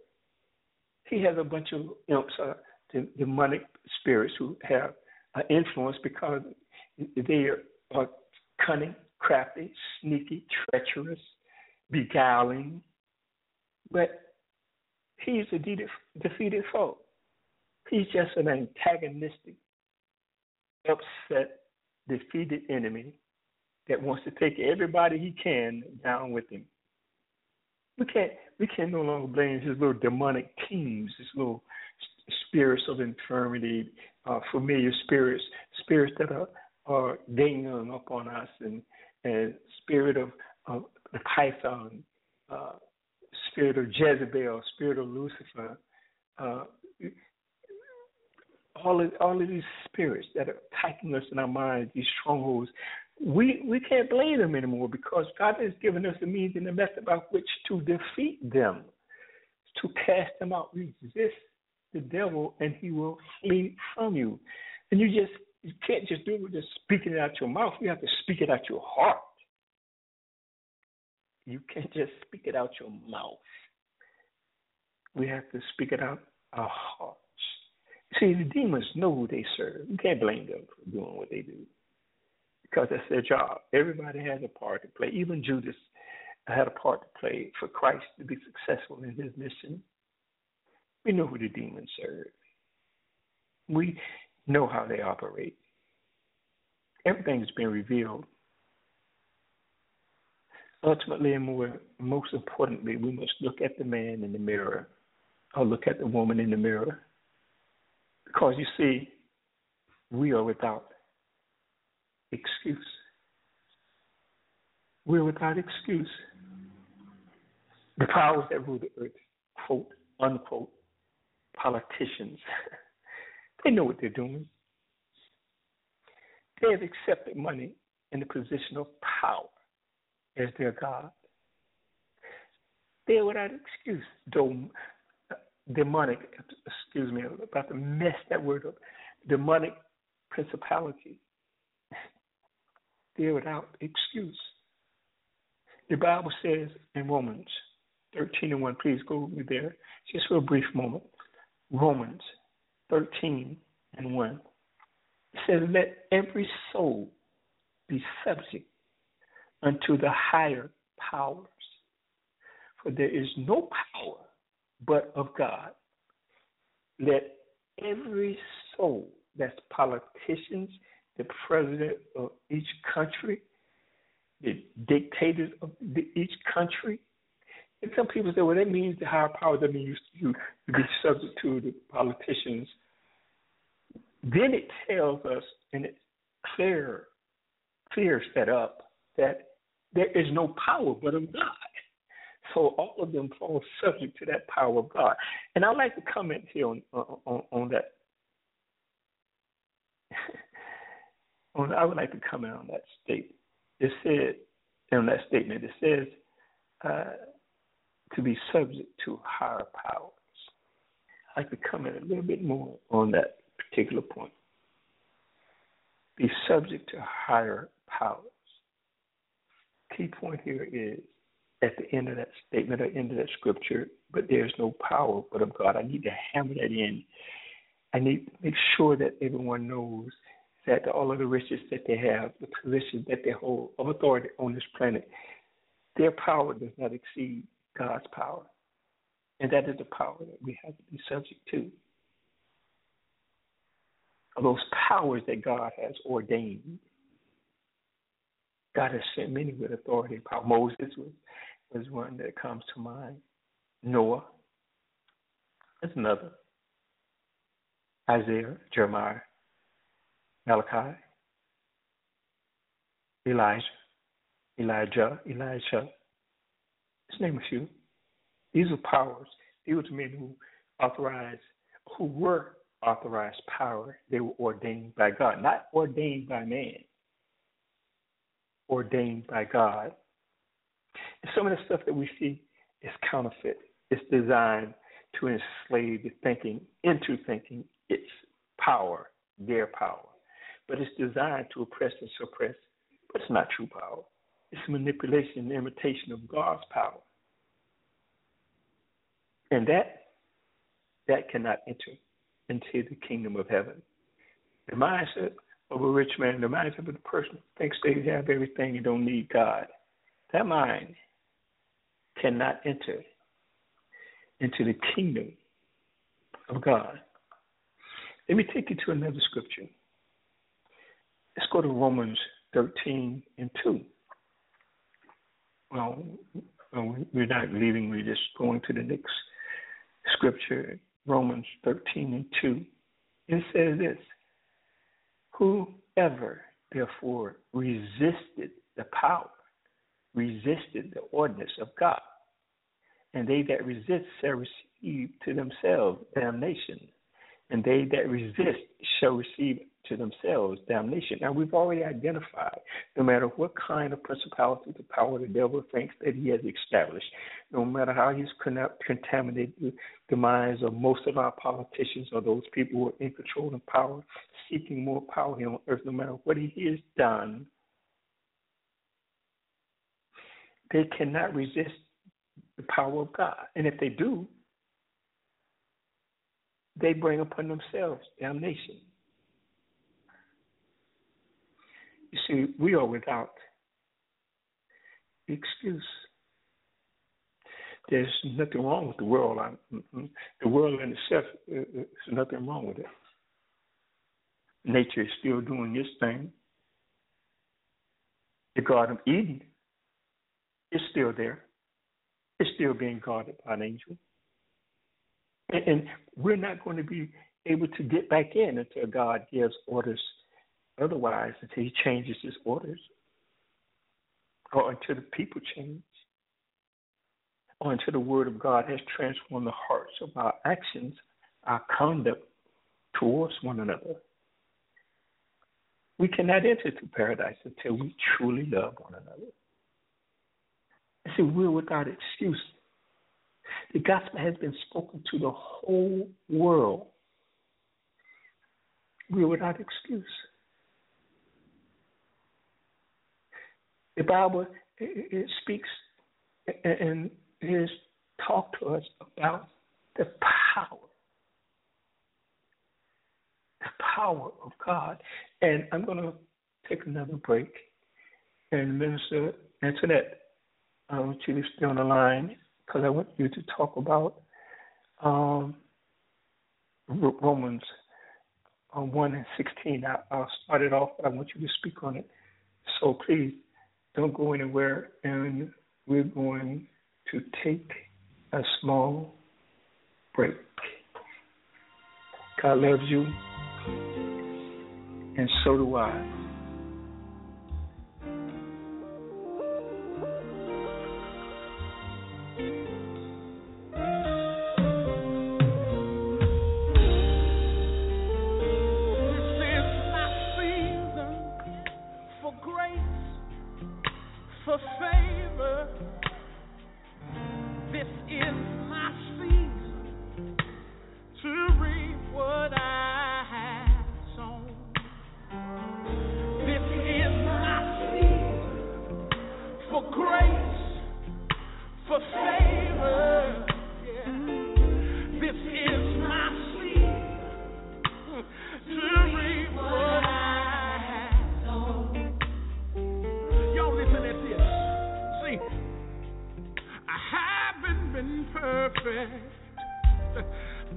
[SPEAKER 1] He has a bunch of imps, uh, the demonic spirits who have uh, influence because they are uh, cunning, crafty, sneaky, treacherous, beguiling, but he's a de- defeated foe. He's just an antagonistic, upset, defeated enemy that wants to take everybody he can down with him. We can't we can no longer blame his little demonic teams, his little spirits of infirmity, uh, familiar spirits, spirits that are, are ganging up on us, and, and spirit of, of the python, uh, spirit of Jezebel, spirit of Lucifer, uh, all of all of these spirits that are attacking us in our minds, these strongholds, we we can't blame them anymore, because God has given us the means and the method by which to defeat them, to cast them out. Resist the devil, and he will flee from you. And you just you can't just do it with just speaking it out your mouth. You have to speak it out your heart. You can't just speak it out your mouth. We have to speak it out our hearts. See, the demons know who they serve. You can't blame them for doing what they do, because that's their job. Everybody has a part to play. Even Judas had a part to play for Christ to be successful in his mission. We know who the demons serve. We know how they operate. Everything's been revealed. Ultimately, and more, most importantly, we must look at the man in the mirror, or look at the woman in the mirror. Because you see, we are without excuse. We're without excuse. The powers that rule the earth, quote, unquote, politicians, they know what they're doing. They have accepted money in the position of power as their God. They are without excuse. Dom- demonic, excuse me, I'm about to mess that word up. Demonic principality. They are without excuse. The Bible says in Romans thirteen and one, please go with me there, just for a brief moment. Romans thirteen and one. It says, let every soul be subject unto the higher powers. For there is no power but of God. Let every soul, that's politicians, the president of each country, the dictators of the, each country. And some people say, well, that means the higher power, that means you, you be subject to the politicians. Then it tells us, and it clear, clears that up, that there is no power but of God. So all of them fall subject to that power of God. And I'd like to comment here on on, on that. on, I would like to comment on that statement. It said, on that statement, it says uh, to be subject to higher powers. I'd like to comment a little bit more on that particular point. Be subject to higher powers. Key point here is at the end of that statement or end of that scripture, but there's no power but of God. I need to hammer that in. I need to make sure that everyone knows that all of the riches that they have, the positions that they hold of authority on this planet, their power does not exceed God's power. And that is the power that we have to be subject to. Of those powers that God has ordained. God has sent many with authority and power. Moses was, was one that comes to mind. Noah. That's another. Isaiah, Jeremiah, Malachi, Elijah, Elijah, Elisha. Let's name a few. These are powers. These were men who authorized, who were authorized power. They were ordained by God, not ordained by man. Ordained by God. And some of the stuff that we see is counterfeit. It's designed to enslave the thinking into thinking its power, their power. But it's designed to oppress and suppress, but it's not true power. It's manipulation and imitation of God's power. And that, that cannot enter into the kingdom of heaven. The mindset of a rich man, the mindset of the person who thinks they have everything and don't need God, that mind cannot enter into the kingdom of God. Let me take you to another scripture. Let's go to Romans thirteen and two. Well, we're not leaving, we're just going to the next scripture, Romans thirteen and two. It says this: whoever therefore resisted the power, resisted the ordinance of God, and they that resist shall receive to themselves damnation, and they that resist shall receive to themselves damnation. Now, we've already identified, no matter what kind of principality, the power the devil thinks that he has established, no matter how he's contaminated the minds of most of our politicians or those people who are in control and power, seeking more power here on earth, no matter what he has done, they cannot resist the power of God. And if they do, they bring upon themselves damnation. You see, we are without excuse. There's nothing wrong with the world. The world in itself, there's nothing wrong with it. Nature is still doing its thing. The Garden of Eden is still there. It's still being guarded by an angel. And, and we're not going to be able to get back in until God gives orders otherwise, until he changes his orders, or until the people change, or until the word of God has transformed the hearts of our actions, our conduct towards one another. We cannot enter to paradise until we truly love one another. And see, we're without excuse. The gospel has been spoken to the whole world. We're without excuse. The Bible, it, it speaks and has talked to us about the power, the power of God. And I'm going to take another break. And Minister Antoinette, I want you to stay on the line because I want you to talk about um, Romans um, one and sixteen. I, I'll start it off, but I want you to speak on it. So please, don't go anywhere, and we're going to take a small break. God loves you, and so do I.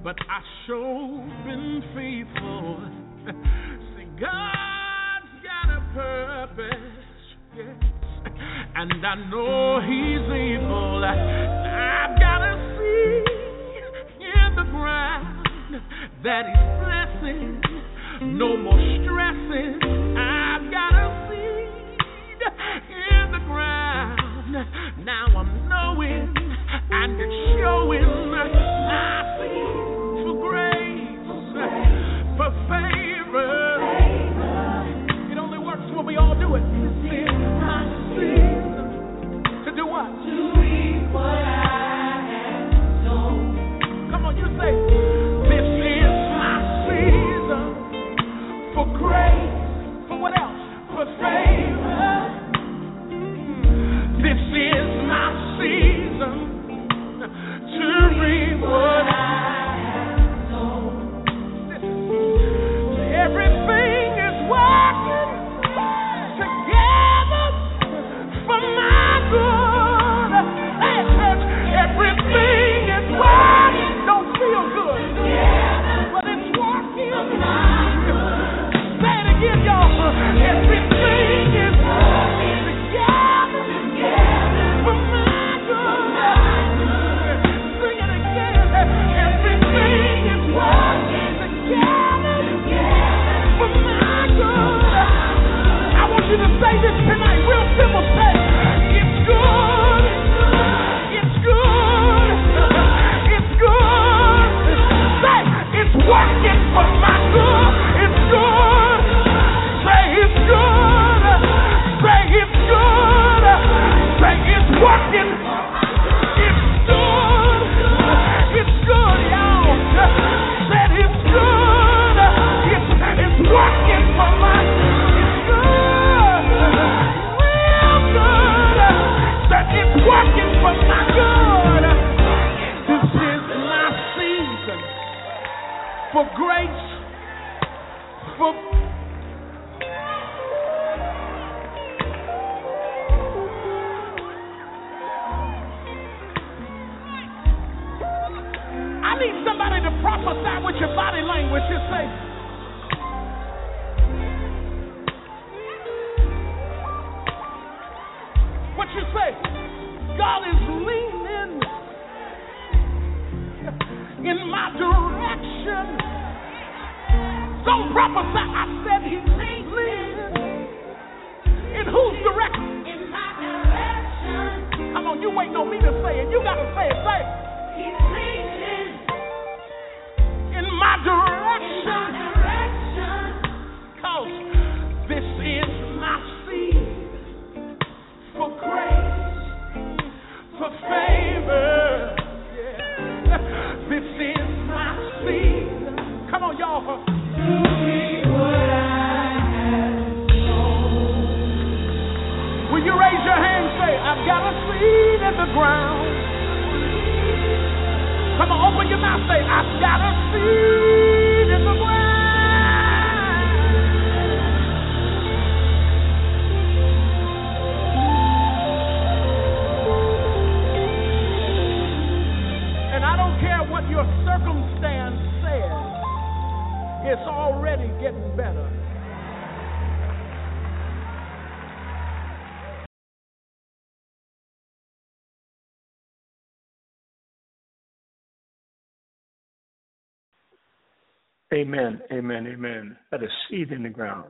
[SPEAKER 4] but I sure been faithful. See, God's got a purpose, yes, and I know He's able. I've got a seed in the ground that He's blessing. No more stressing. I've got a seed in the ground. Now I'm knowing and it's showing. I see for grace, for favor. It only works when we all do it. This is my season to do what? To reap what I have sown. Come on, you say, this is my season for grace. For what else? For favor. This is my season to reap what I have sown. Everything is working together for my good. Hey, church, everything is working. Don't feel good, but it's working for my good. Say it again, y'all. Everything is working together for my good. Sing it again. Everything is working together for my good. I want you to say this tonight, real simple. Say, it's good. It's good. It's good. Say, it's working for my good. It's good. Say, it's good. Say, it's good. Say, it's working. It's good. It's good, y'all. Said it's good. It's, it's working for my good. It's good. Real good. Said it's working for my good. This is my season for grace, for I need somebody to prophesy with your body language. Just say, what you say? God is leaning in my direction. Don't prophesy. I said He's leaning. In whose direction? In my direction. Come on, you waiting on me to say it. You got to say it. Say it. He's leaning in my direction. Cause this is my seed for grace, for favor. Yeah. This is my seed. Come on, y'all. To be what I have sown. Will you raise your hand and say, I've got a seed in the ground. Come on, open your mouth, say, I've got a seed in the ground. And I don't care what your circumstance says, it's already getting better.
[SPEAKER 1] Amen, amen, amen. That is seed in the ground.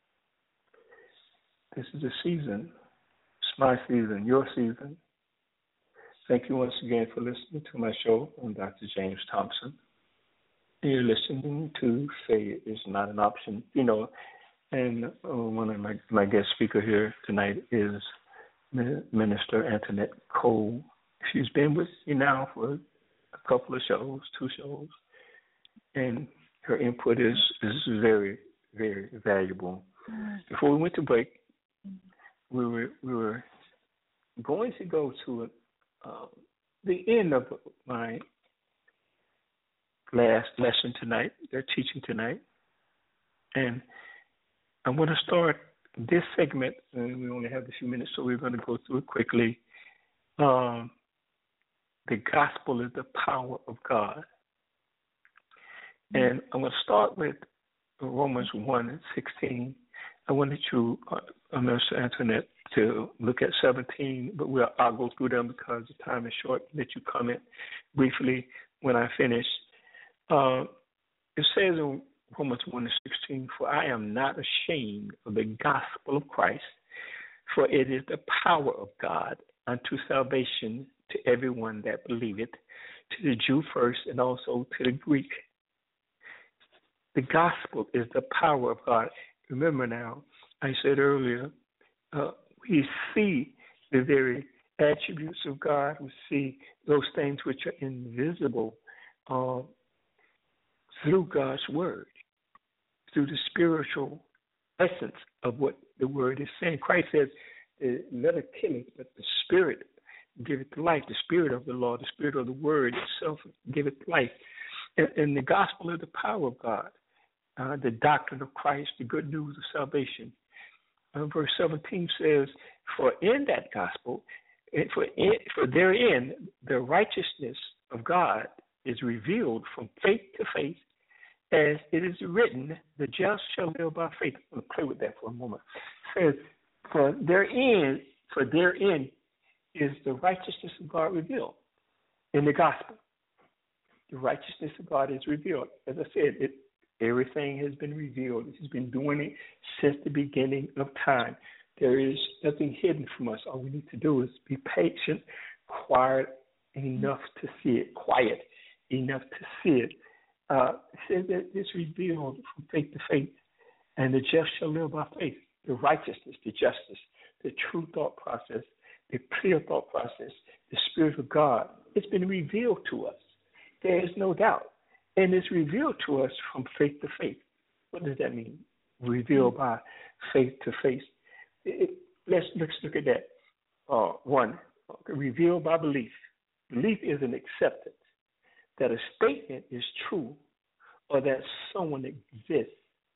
[SPEAKER 1] This is the season. It's my season, your season. Thank you once again for listening to my show. I'm Doctor James Thompson. You're listening to Faith is Not an Option. You know, and uh, one of my, my guest speaker here tonight is Minister Antoinette Cole. She's been with me now for a couple of shows, two shows, and her input is, is very, very valuable. Before we went to break, we were we were going to go to uh, the end of my last lesson tonight, their teaching tonight, and I'm going to start this segment, and we only have a few minutes, so we're going to go through it quickly. Um, the gospel is the power of God. And I'm going to start with Romans one and sixteen. I wanted you, uh, Minister Antoinette, to look at seventeen, but we'll, I'll go through them because the time is short. Let you comment briefly when I finish. Uh, it says in Romans one and sixteen, for I am not ashamed of the gospel of Christ, for it is the power of God unto salvation to everyone that believeth, to the Jew first and also to the Greek. The gospel is the power of God. Remember now, I said earlier, uh, we see the very attributes of God. We see those things which are invisible uh, through God's word, through the spiritual essence of what the word is saying. Christ says, let it kill it, but the spirit give it life. The spirit of the Lord, the spirit of the word itself give it life. And, and the gospel is the power of God, uh, the doctrine of Christ, the good news of salvation. Uh, verse seventeen says, for in that gospel, for, in, for therein the righteousness of God is revealed from faith to faith, as it is written, the just shall live by faith. I'm going to play with that for a moment. It says, for therein, for therein is the righteousness of God revealed in the gospel. The righteousness of God is revealed. As I said, it, everything has been revealed. He's been doing it since the beginning of time. There is nothing hidden from us. All we need to do is be patient, quiet enough to see it, quiet enough to see it. Uh, it says that it's revealed from faith to faith, and the just shall live by faith. The righteousness, the justice, the true thought process, the clear thought process, the Spirit of God, it's been revealed to us. There is no doubt. And it's revealed to us from faith to faith. What does that mean? Revealed by faith to faith. It, let's, let's look at that. Uh, one, revealed by belief. Belief is an acceptance that a statement is true or that someone exists.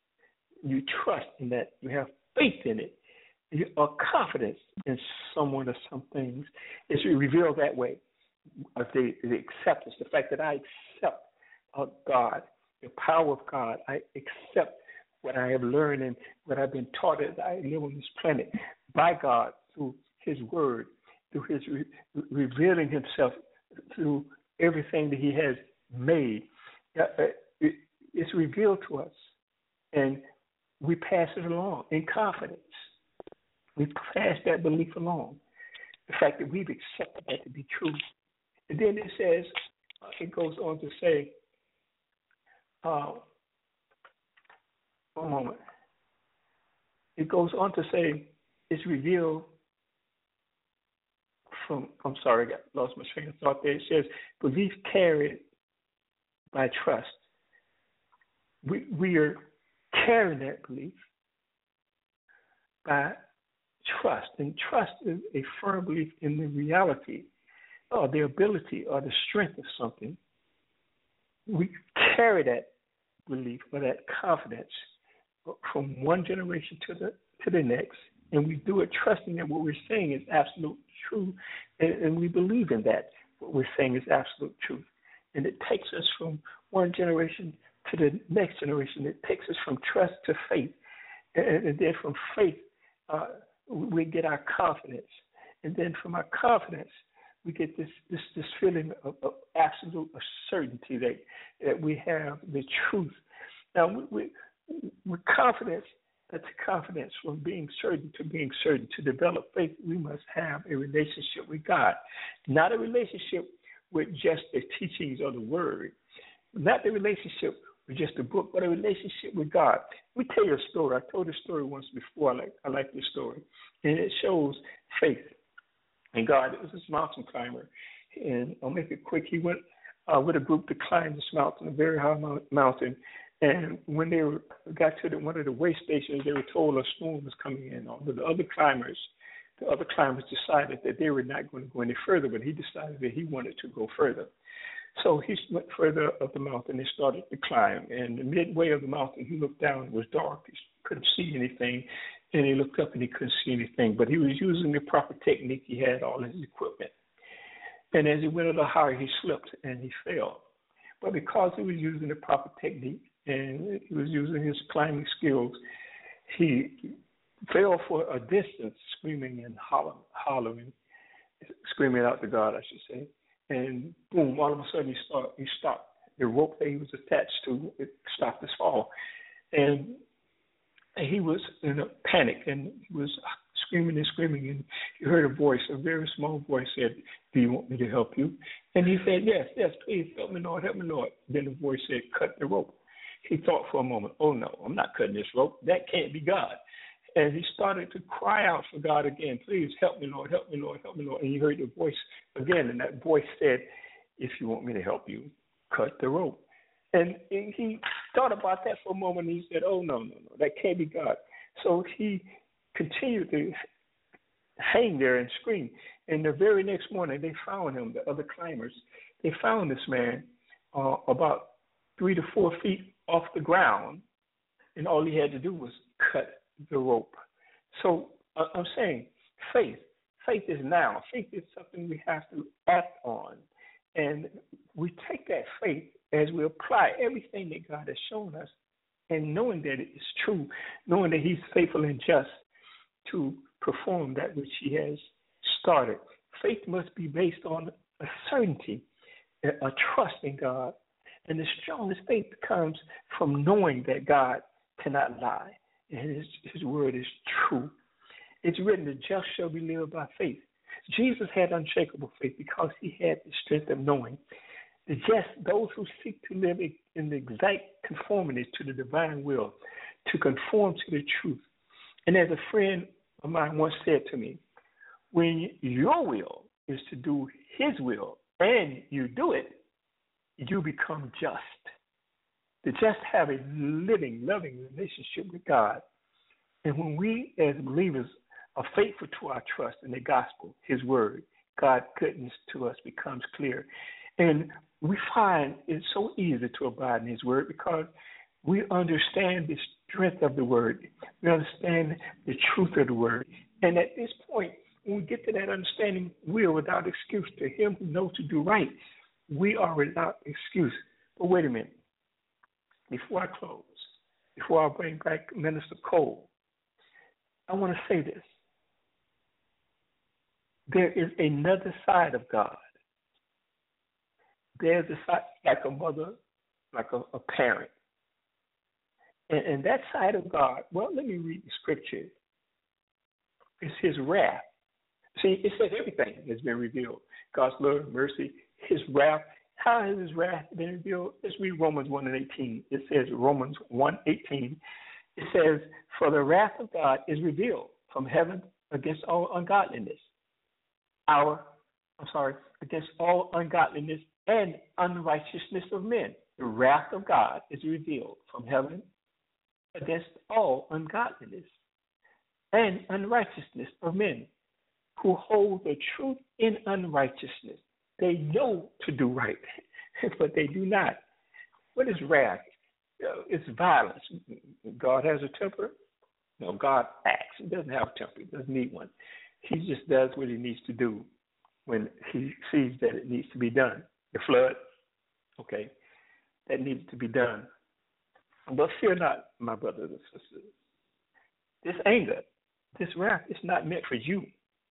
[SPEAKER 1] You trust in that. You have faith in it. You are confident in someone or some things. It's revealed that way. The, the acceptance, the fact that I accept uh, God, the power of God. I accept what I have learned and what I've been taught as I live on this planet by God through His Word, through His re- revealing Himself through everything that He has made. Uh, it, it's revealed to us, and we pass it along in confidence. We pass that belief along. The fact that we've accepted that to be true. And then it says, uh, it goes on to say, uh, one moment. It goes on to say, it's revealed from, I'm sorry, I got lost my train of thought there. It says, belief carried by trust. We, we are carrying that belief by trust. And trust is a firm belief in the reality or the ability or the strength of something. We carry that belief or that confidence from one generation to the to the next, and we do it trusting that what we're saying is absolute truth, and, and we believe in that what we're saying is absolute truth. And it takes us from one generation to the next generation. It takes us from trust to faith, and, and then from faith uh, we get our confidence, and then from our confidence we get this this, this feeling of, of absolute certainty that that we have the truth. Now we, we with confidence, that's confidence from being certain to being certain. To develop faith, we must have a relationship with God, not a relationship with just the teachings of the Word, not the relationship with just a book, but a relationship with God. Let me tell you a story. I told this story once before. I like I like this story, and it shows faith in God. It was this mountain climber, and I'll make it quick. He went uh, with a group to climb this mountain, a very high mountain. And when they were, got to the, one of the way stations, they were told a storm was coming in. Although the other climbers, the other climbers decided that they were not going to go any further, but he decided that he wanted to go further. So he went further up the mountain and started to climb. And the midway of the mountain, he looked down. It was dark. He couldn't see anything. And he looked up and he couldn't see anything. But he was using the proper technique. He had all his equipment. And as he went a little higher, he slipped and he fell. But because he was using the proper technique and he was using his climbing skills, he fell for a distance, screaming and holler, hollering, screaming out to God, I should say. And boom, all of a sudden he, start, he stopped. The rope that he was attached to, it stopped his fall. And he was in a panic, and he was screaming and screaming, and he heard a voice, a very small voice said, "Do you want me to help you?" And he said, "Yes, yes, please, help me, Lord, help me, Lord." Then the voice said, "Cut the rope." He thought for a moment, "Oh, no, I'm not cutting this rope. That can't be God." And he started to cry out for God again, "Please help me, Lord, help me, Lord, help me, Lord." And he heard the voice again, and that voice said, "If you want me to help you, cut the rope." And he thought about that for a moment, and he said, "Oh, no, no, no, that can't be God." So he continued to hang there and scream. And the very next morning, they found him, the other climbers. They found this man uh, about three to four feet off the ground, and all he had to do was cut the rope. So uh, I'm saying faith. Faith is now. Faith is something we have to act on. And we take that faith as we apply everything that God has shown us, and knowing that it is true, knowing that he's faithful and just to perform that which he has started. Faith must be based on a certainty, a trust in God. And the strongest faith comes from knowing that God cannot lie, and his, his word is true. It's written, "The just shall be lived by faith." Jesus had unshakable faith because he had the strength of knowing. The just, those who seek to live in the exact conformity to the divine will, to conform to the truth. And as a friend of mine once said to me, when your will is to do his will and you do it, you become just. To just have a living, loving relationship with God. And when we as believers are faithful to our trust in the gospel, his word, God's goodness to us becomes clear. And we find it's so easy to abide in his word because we understand the strength of the word. We understand the truth of the word. And at this point, when we get to that understanding, we are without excuse. To him who knows to do right, we are without excuse. But wait a minute. Before I close, before I bring back Minister Cole, I want to say this. There is another side of God. There's a side, like a mother, like a, a parent. And, and that side of God, well, let me read the scripture. It's his wrath. See, it says everything has been revealed. God's love, mercy, his wrath. How has his wrath been revealed? Let's read Romans one and eighteen. It says, Romans one eighteen. It says, "For the wrath of God is revealed from heaven against all ungodliness. Our, I'm sorry, against all ungodliness and unrighteousness of men." The wrath of God is revealed from heaven against all ungodliness and unrighteousness of men who hold the truth in unrighteousness. They know to do right, but they do not. What is wrath? It's violence. God has a temper? No, God acts. He doesn't have a temper. He doesn't need one. He just does what he needs to do when he sees that it needs to be done. The flood, okay, that needs to be done. But fear not, my brothers and sisters. This anger, this wrath is not meant for you.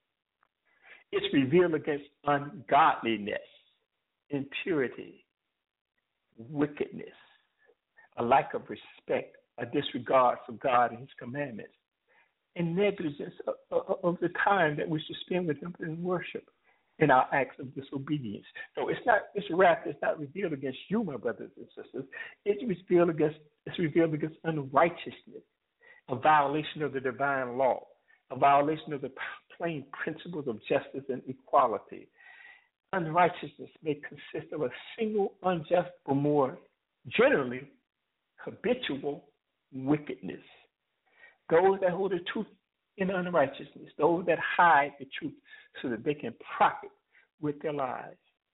[SPEAKER 1] It's revealed against ungodliness, impurity, wickedness, a lack of respect, a disregard for God and his commandments, and negligence of, of, of the time that we should spend with him in worship in our acts of disobedience. So it's not, this wrath is not revealed against you, my brothers and sisters. It's revealed against, it's revealed against unrighteousness, a violation of the divine law, a violation of the plain principles of justice and equality. Unrighteousness may consist of a single unjust, but more generally, habitual wickedness. Those that hold the truth in unrighteousness, those that hide the truth so that they can profit with their lives.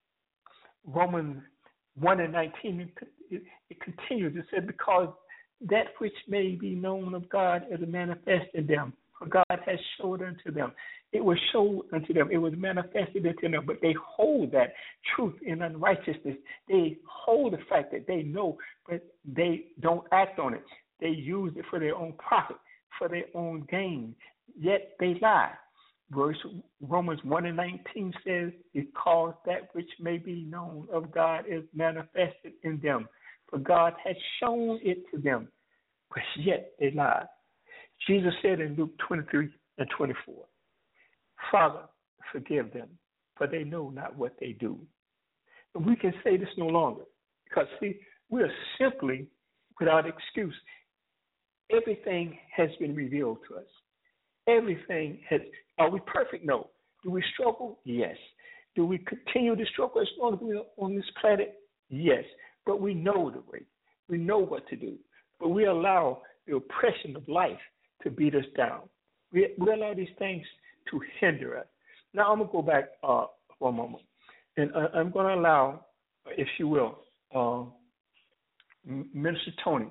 [SPEAKER 1] Romans one and nineteen, it, it continues. It said, "Because that which may be known of God is manifest in them, For God has showed unto them. It was showed unto them. It was manifested unto them. But they hold that truth in unrighteousness. They hold the fact that they know, but they don't act on it. They use it for their own profit, for their own gain. Yet they lie. Verse Romans one and nineteen says, because that which may be known of God is manifested in them. For God has shown it to them, but yet they lie. Jesus said in Luke twenty-three and twenty-four, Father, forgive them, for they know not what they do. And we can say this no longer, because, see, we are simply without excuse. Everything has been revealed to us. Everything has. Are we perfect? No. Do we struggle? Yes. Do we continue to struggle as long as we're on this planet? Yes. But we know the way. We know what to do. But we allow the oppression of life to beat us down. We, we allow these things to hinder us. Now I'm going to go back uh, for a moment. And I, I'm going to allow, if you will, uh, Minister Tony.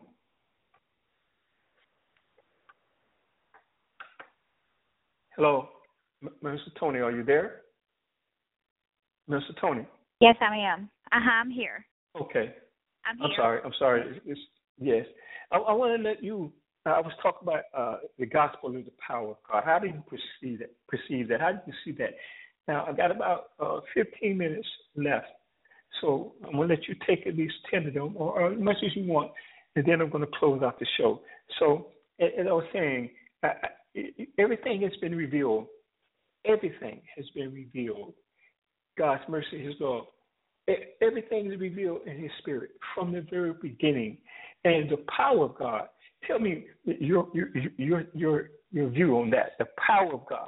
[SPEAKER 1] Hello, Minister Tony, are you there? Minister Tony.
[SPEAKER 3] Yes, I am. Uh-huh, I'm here.
[SPEAKER 1] Okay.
[SPEAKER 3] I'm here.
[SPEAKER 1] I'm sorry. I'm sorry. It's, it's, yes. I, I want to let you, uh, I was talking about uh, the gospel is the power of God. How do you perceive that? Perceive that? How do you see that? Now, I've got about uh, fifteen minutes left. So I'm going to let you take at least ten of them, or, or as much as you want, and then I'm going to close out the show. So, as, as I was saying, I, I, everything has been revealed. Everything has been revealed. God's mercy, His love. Everything is revealed in His Spirit from the very beginning. And the power of God. Tell me your your your your, your view on that. The power of God.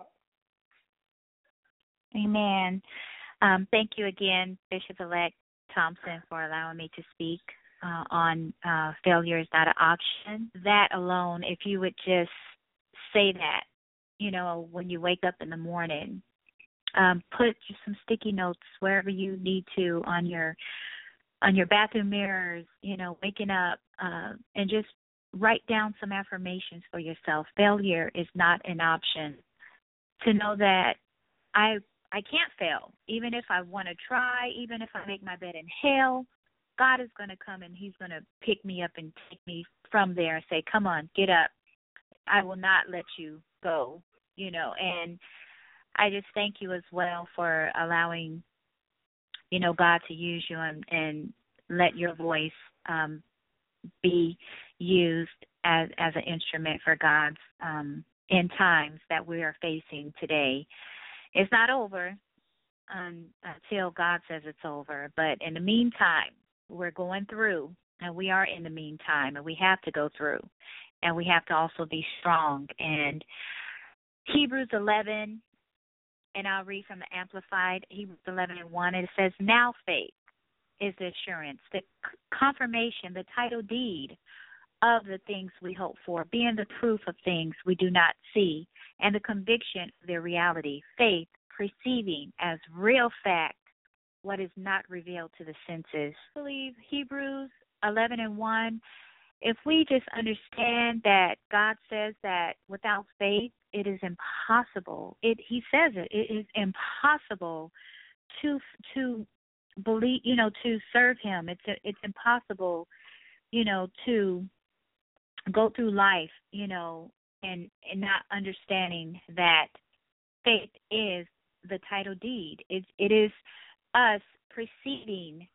[SPEAKER 3] Amen. Um, thank you again, Bishop-elect Thompson, for allowing me to speak uh, on uh, failure is not an option. That alone, if you would just say that, you know, when you wake up in the morning, um, put some sticky notes wherever you need to on your on your bathroom mirrors, you know, waking up, uh, and just write down some affirmations for yourself. Failure is not an option. To know that I I can't fail, even if I want to try, even if I make my bed in hell, God is going to come and He's going to pick me up and take me from there and say, come on, get up. I will not let you go, you know, and I just thank you as well for allowing, you know, God to use you and, and let your voice um, be used as, as an instrument for God's um, in times that we are facing today. It's not over um, until God says it's over, but in the meantime, we're going through, and we are in the meantime, and we have to go through. And we have to also be strong. And Hebrews eleven, and I'll read from the Amplified, Hebrews eleven and one, and it says, now faith is the assurance, the confirmation, the title deed of the things we hope for, being the proof of things we do not see, and the conviction of their reality. Faith perceiving as real fact what is not revealed to the senses. I believe Hebrews eleven and one, if we just understand that God says that without faith, it is impossible. It, he says it. It is impossible to to believe, you know, to serve Him. It's it's impossible, you know, to go through life, you know, and and not understanding that faith is the title deed. It it is us perceiving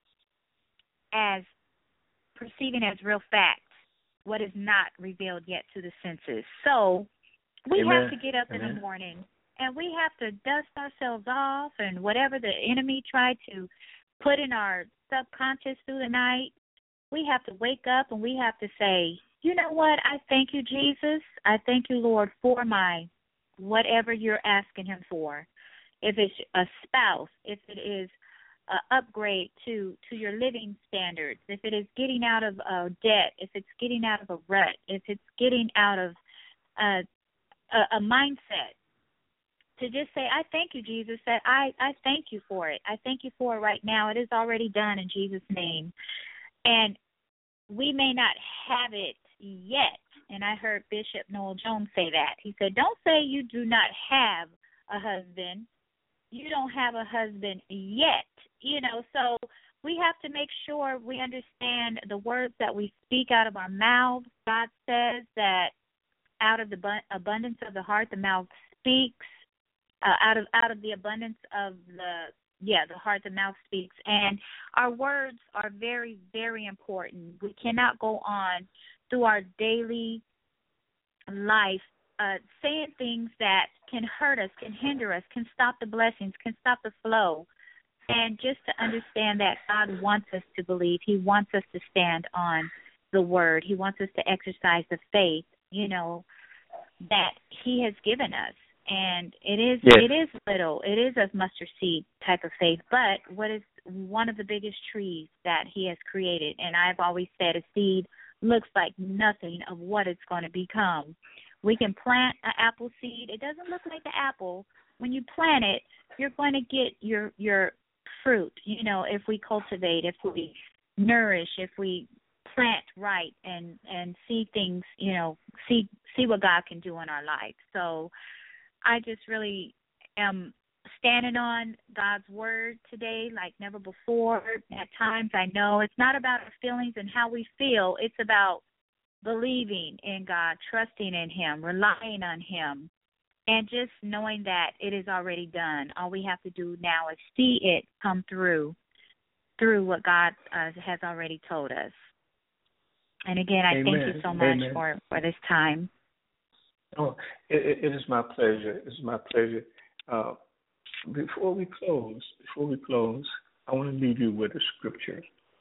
[SPEAKER 3] as perceiving as real facts what is not revealed yet to the senses. So we
[SPEAKER 1] Amen.
[SPEAKER 3] have to get up
[SPEAKER 1] Amen.
[SPEAKER 3] in the morning and we have to dust ourselves off and whatever the enemy tried to put in our subconscious through the night, we have to wake up and we have to say, you know what, I thank you, Jesus. I thank you, Lord, for my whatever you're asking Him for. If it's a spouse, if it is Uh, upgrade to, to your living standards, if it is getting out of uh, debt, if it's getting out of a rut, if it's getting out of uh, a, a mindset, to just say, I thank you, Jesus, that I, I thank you for it. I thank you for it right now. It is already done in Jesus' name. And we may not have it yet, and I heard Bishop Noel Jones say that. He said, don't say you do not have a husband. You don't have a husband yet. You know, so we have to make sure we understand the words that we speak out of our mouths. God says that out of the abundance of the heart, the mouth speaks. Uh, out of out of the abundance of the yeah the heart, the mouth speaks. And our words are very, very important. We cannot go on through our daily life uh, saying things that can hurt us, can hinder us, can stop the blessings, can stop the flow. And just to understand that God wants us to believe. He wants us to stand on the word. He wants us to exercise the faith, you know, that he has given us. And it is yes. it is little. It is a mustard seed type of faith, but what is one of the biggest trees that he has created. And I've always said a seed looks like nothing of what it's going to become. We can plant an apple seed. It doesn't look like the apple. When you plant it, you're going to get your your fruit, you know, if we cultivate, if we nourish, if we plant right and, and see things, you know, see see what God can do in our life. So I just really am standing on God's word today like never before. At times I know it's not about our feelings and how we feel. It's about believing in God, trusting in him, relying on him, and just knowing that it is already done. All we have to do now is see it come through, through what God uh, has already told us. And again, I Amen. Thank you so much Amen. for, for this time.
[SPEAKER 1] Oh, it, it is my pleasure. It is my pleasure. Uh, before we close, before we close, I want to leave you with a scripture,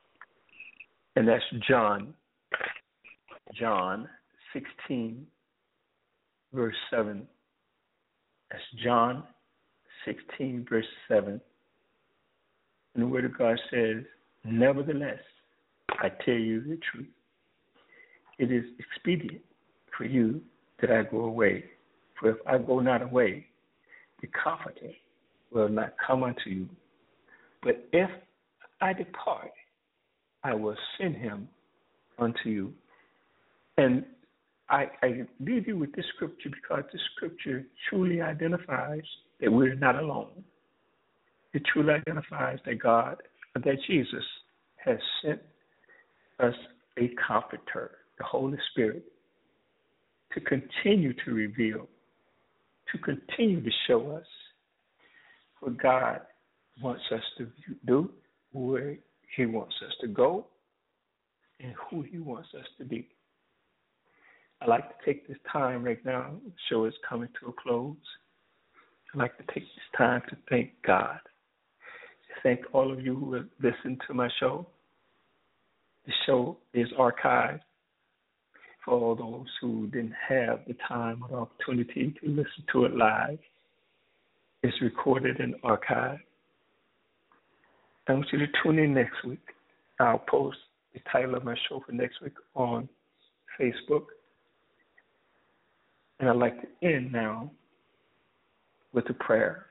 [SPEAKER 1] and that's John, John sixteen, verse seven. That's John sixteen, verse seven. And the Word of God says, "Nevertheless, I tell you the truth. It is expedient for you that I go away. For if I go not away, the Comforter will not come unto you. But if I depart, I will send him unto you." And I, I leave you with this scripture because this scripture truly identifies that we're not alone. It truly identifies that God, that Jesus has sent us a comforter, the Holy Spirit, to continue to reveal, to continue to show us what God wants us to do, where he wants us to go, and who he wants us to be. I'd like to take this time right now. The show is coming to a close. I'd like to take this time to thank God. Thank all of you who have listened to my show. The show is archived for all those who didn't have the time or the opportunity to listen to it live. It's recorded and archived. I want you to tune in next week. I'll post the title of my show for next week on Facebook. And I'd like to end now with a prayer.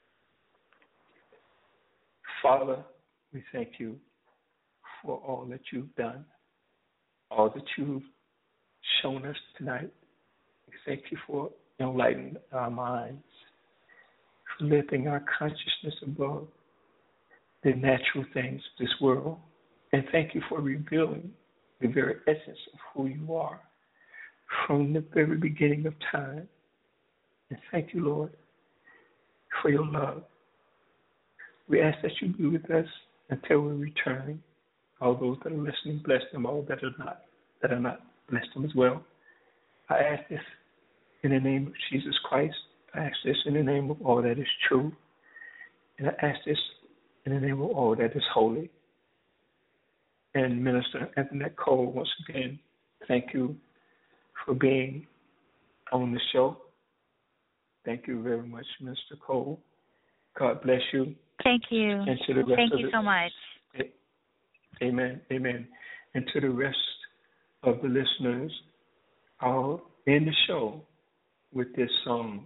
[SPEAKER 1] Father, we thank you for all that you've done, all that you've shown us tonight. We thank you for enlightening our minds, for lifting our consciousness above the natural things of this world. And thank you for revealing the very essence of who you are from the very beginning of time. And thank you, Lord, for your love. We ask that you be with us until we return. All those that are listening, bless them. All that are not, that are not, bless them as well. I ask this in the name of Jesus Christ. I ask this in the name of all that is true. And I ask this in the name of all that is holy. And Minister Antoinette Cole, once again, thank you for being on the show. Thank you very much, Mister Cole. God bless you.
[SPEAKER 3] Thank you.
[SPEAKER 1] And to the rest
[SPEAKER 3] Thank
[SPEAKER 1] of
[SPEAKER 3] you
[SPEAKER 1] the,
[SPEAKER 3] so much.
[SPEAKER 1] Amen. Amen. And to the rest of the listeners, I'll end the show with this song.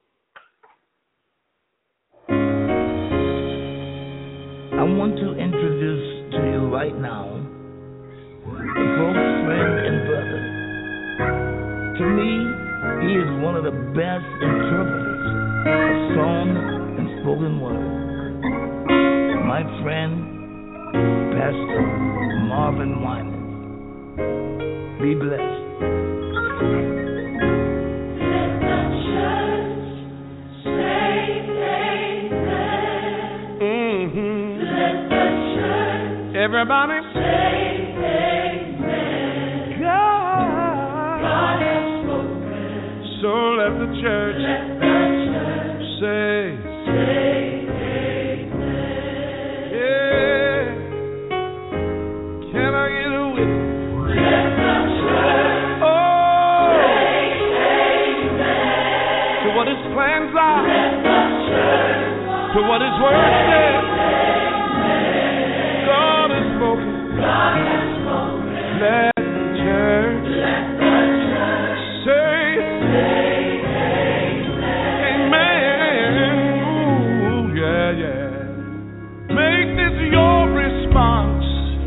[SPEAKER 6] I want to introduce to you right now a close friend and brother, me, he is one of the best interpreters of song and spoken word. My friend, Pastor Marvin Winans. Be blessed.
[SPEAKER 4] Everybody say amen. God, God has spoken. So let the church, let the church say, say amen. Yeah. Can I get a witness? Let the church oh. say amen. To what his plans are. Let the church to what his word says. God has spoken. Let the church, let the church say, say amen. Amen. Ooh, yeah, yeah. Make this your response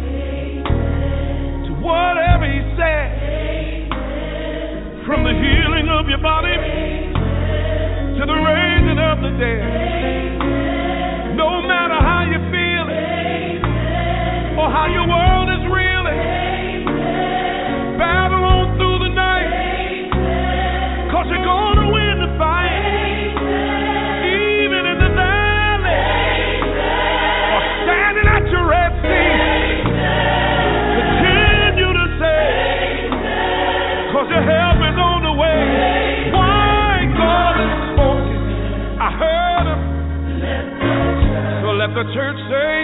[SPEAKER 4] to whatever he said. From the healing of your body to the raising of the dead. No matter how you feel it or how your world is reeling, battle on through the night, cause you're gonna win the fight. Even in the valley or standing at your Red Sea, continue to say, cause your help is on the way. Why? God has spoken, I heard him. So let the church say,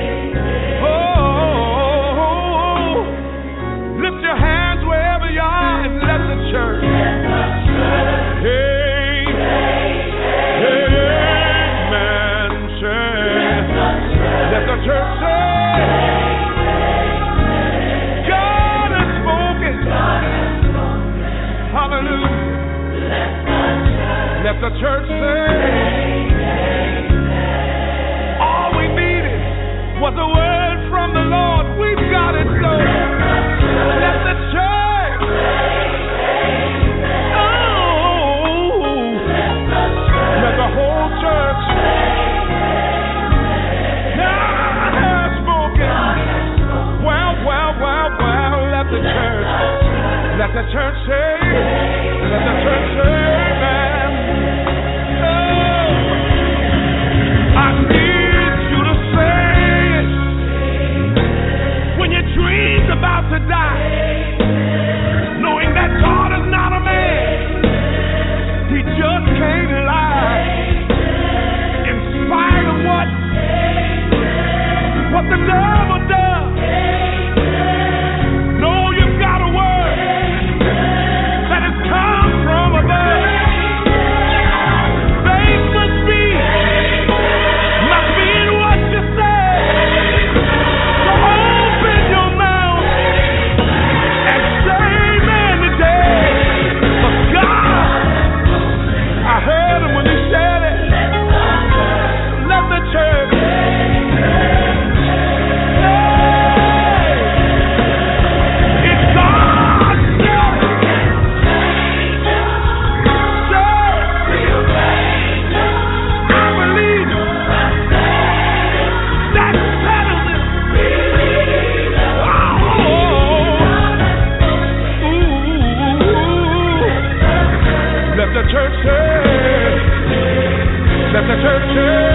[SPEAKER 4] church. Hey, amen. Let the church say, God has spoken. Hallelujah. Let the church say, all we needed was a word from the Lord. We've got it, so let the church. Let the church say, let the church say, amen. Oh, I need you to say it when your dream's about to die, knowing that God is not a man, he just can't lie. In spite of what, what the devil does. Let the church say,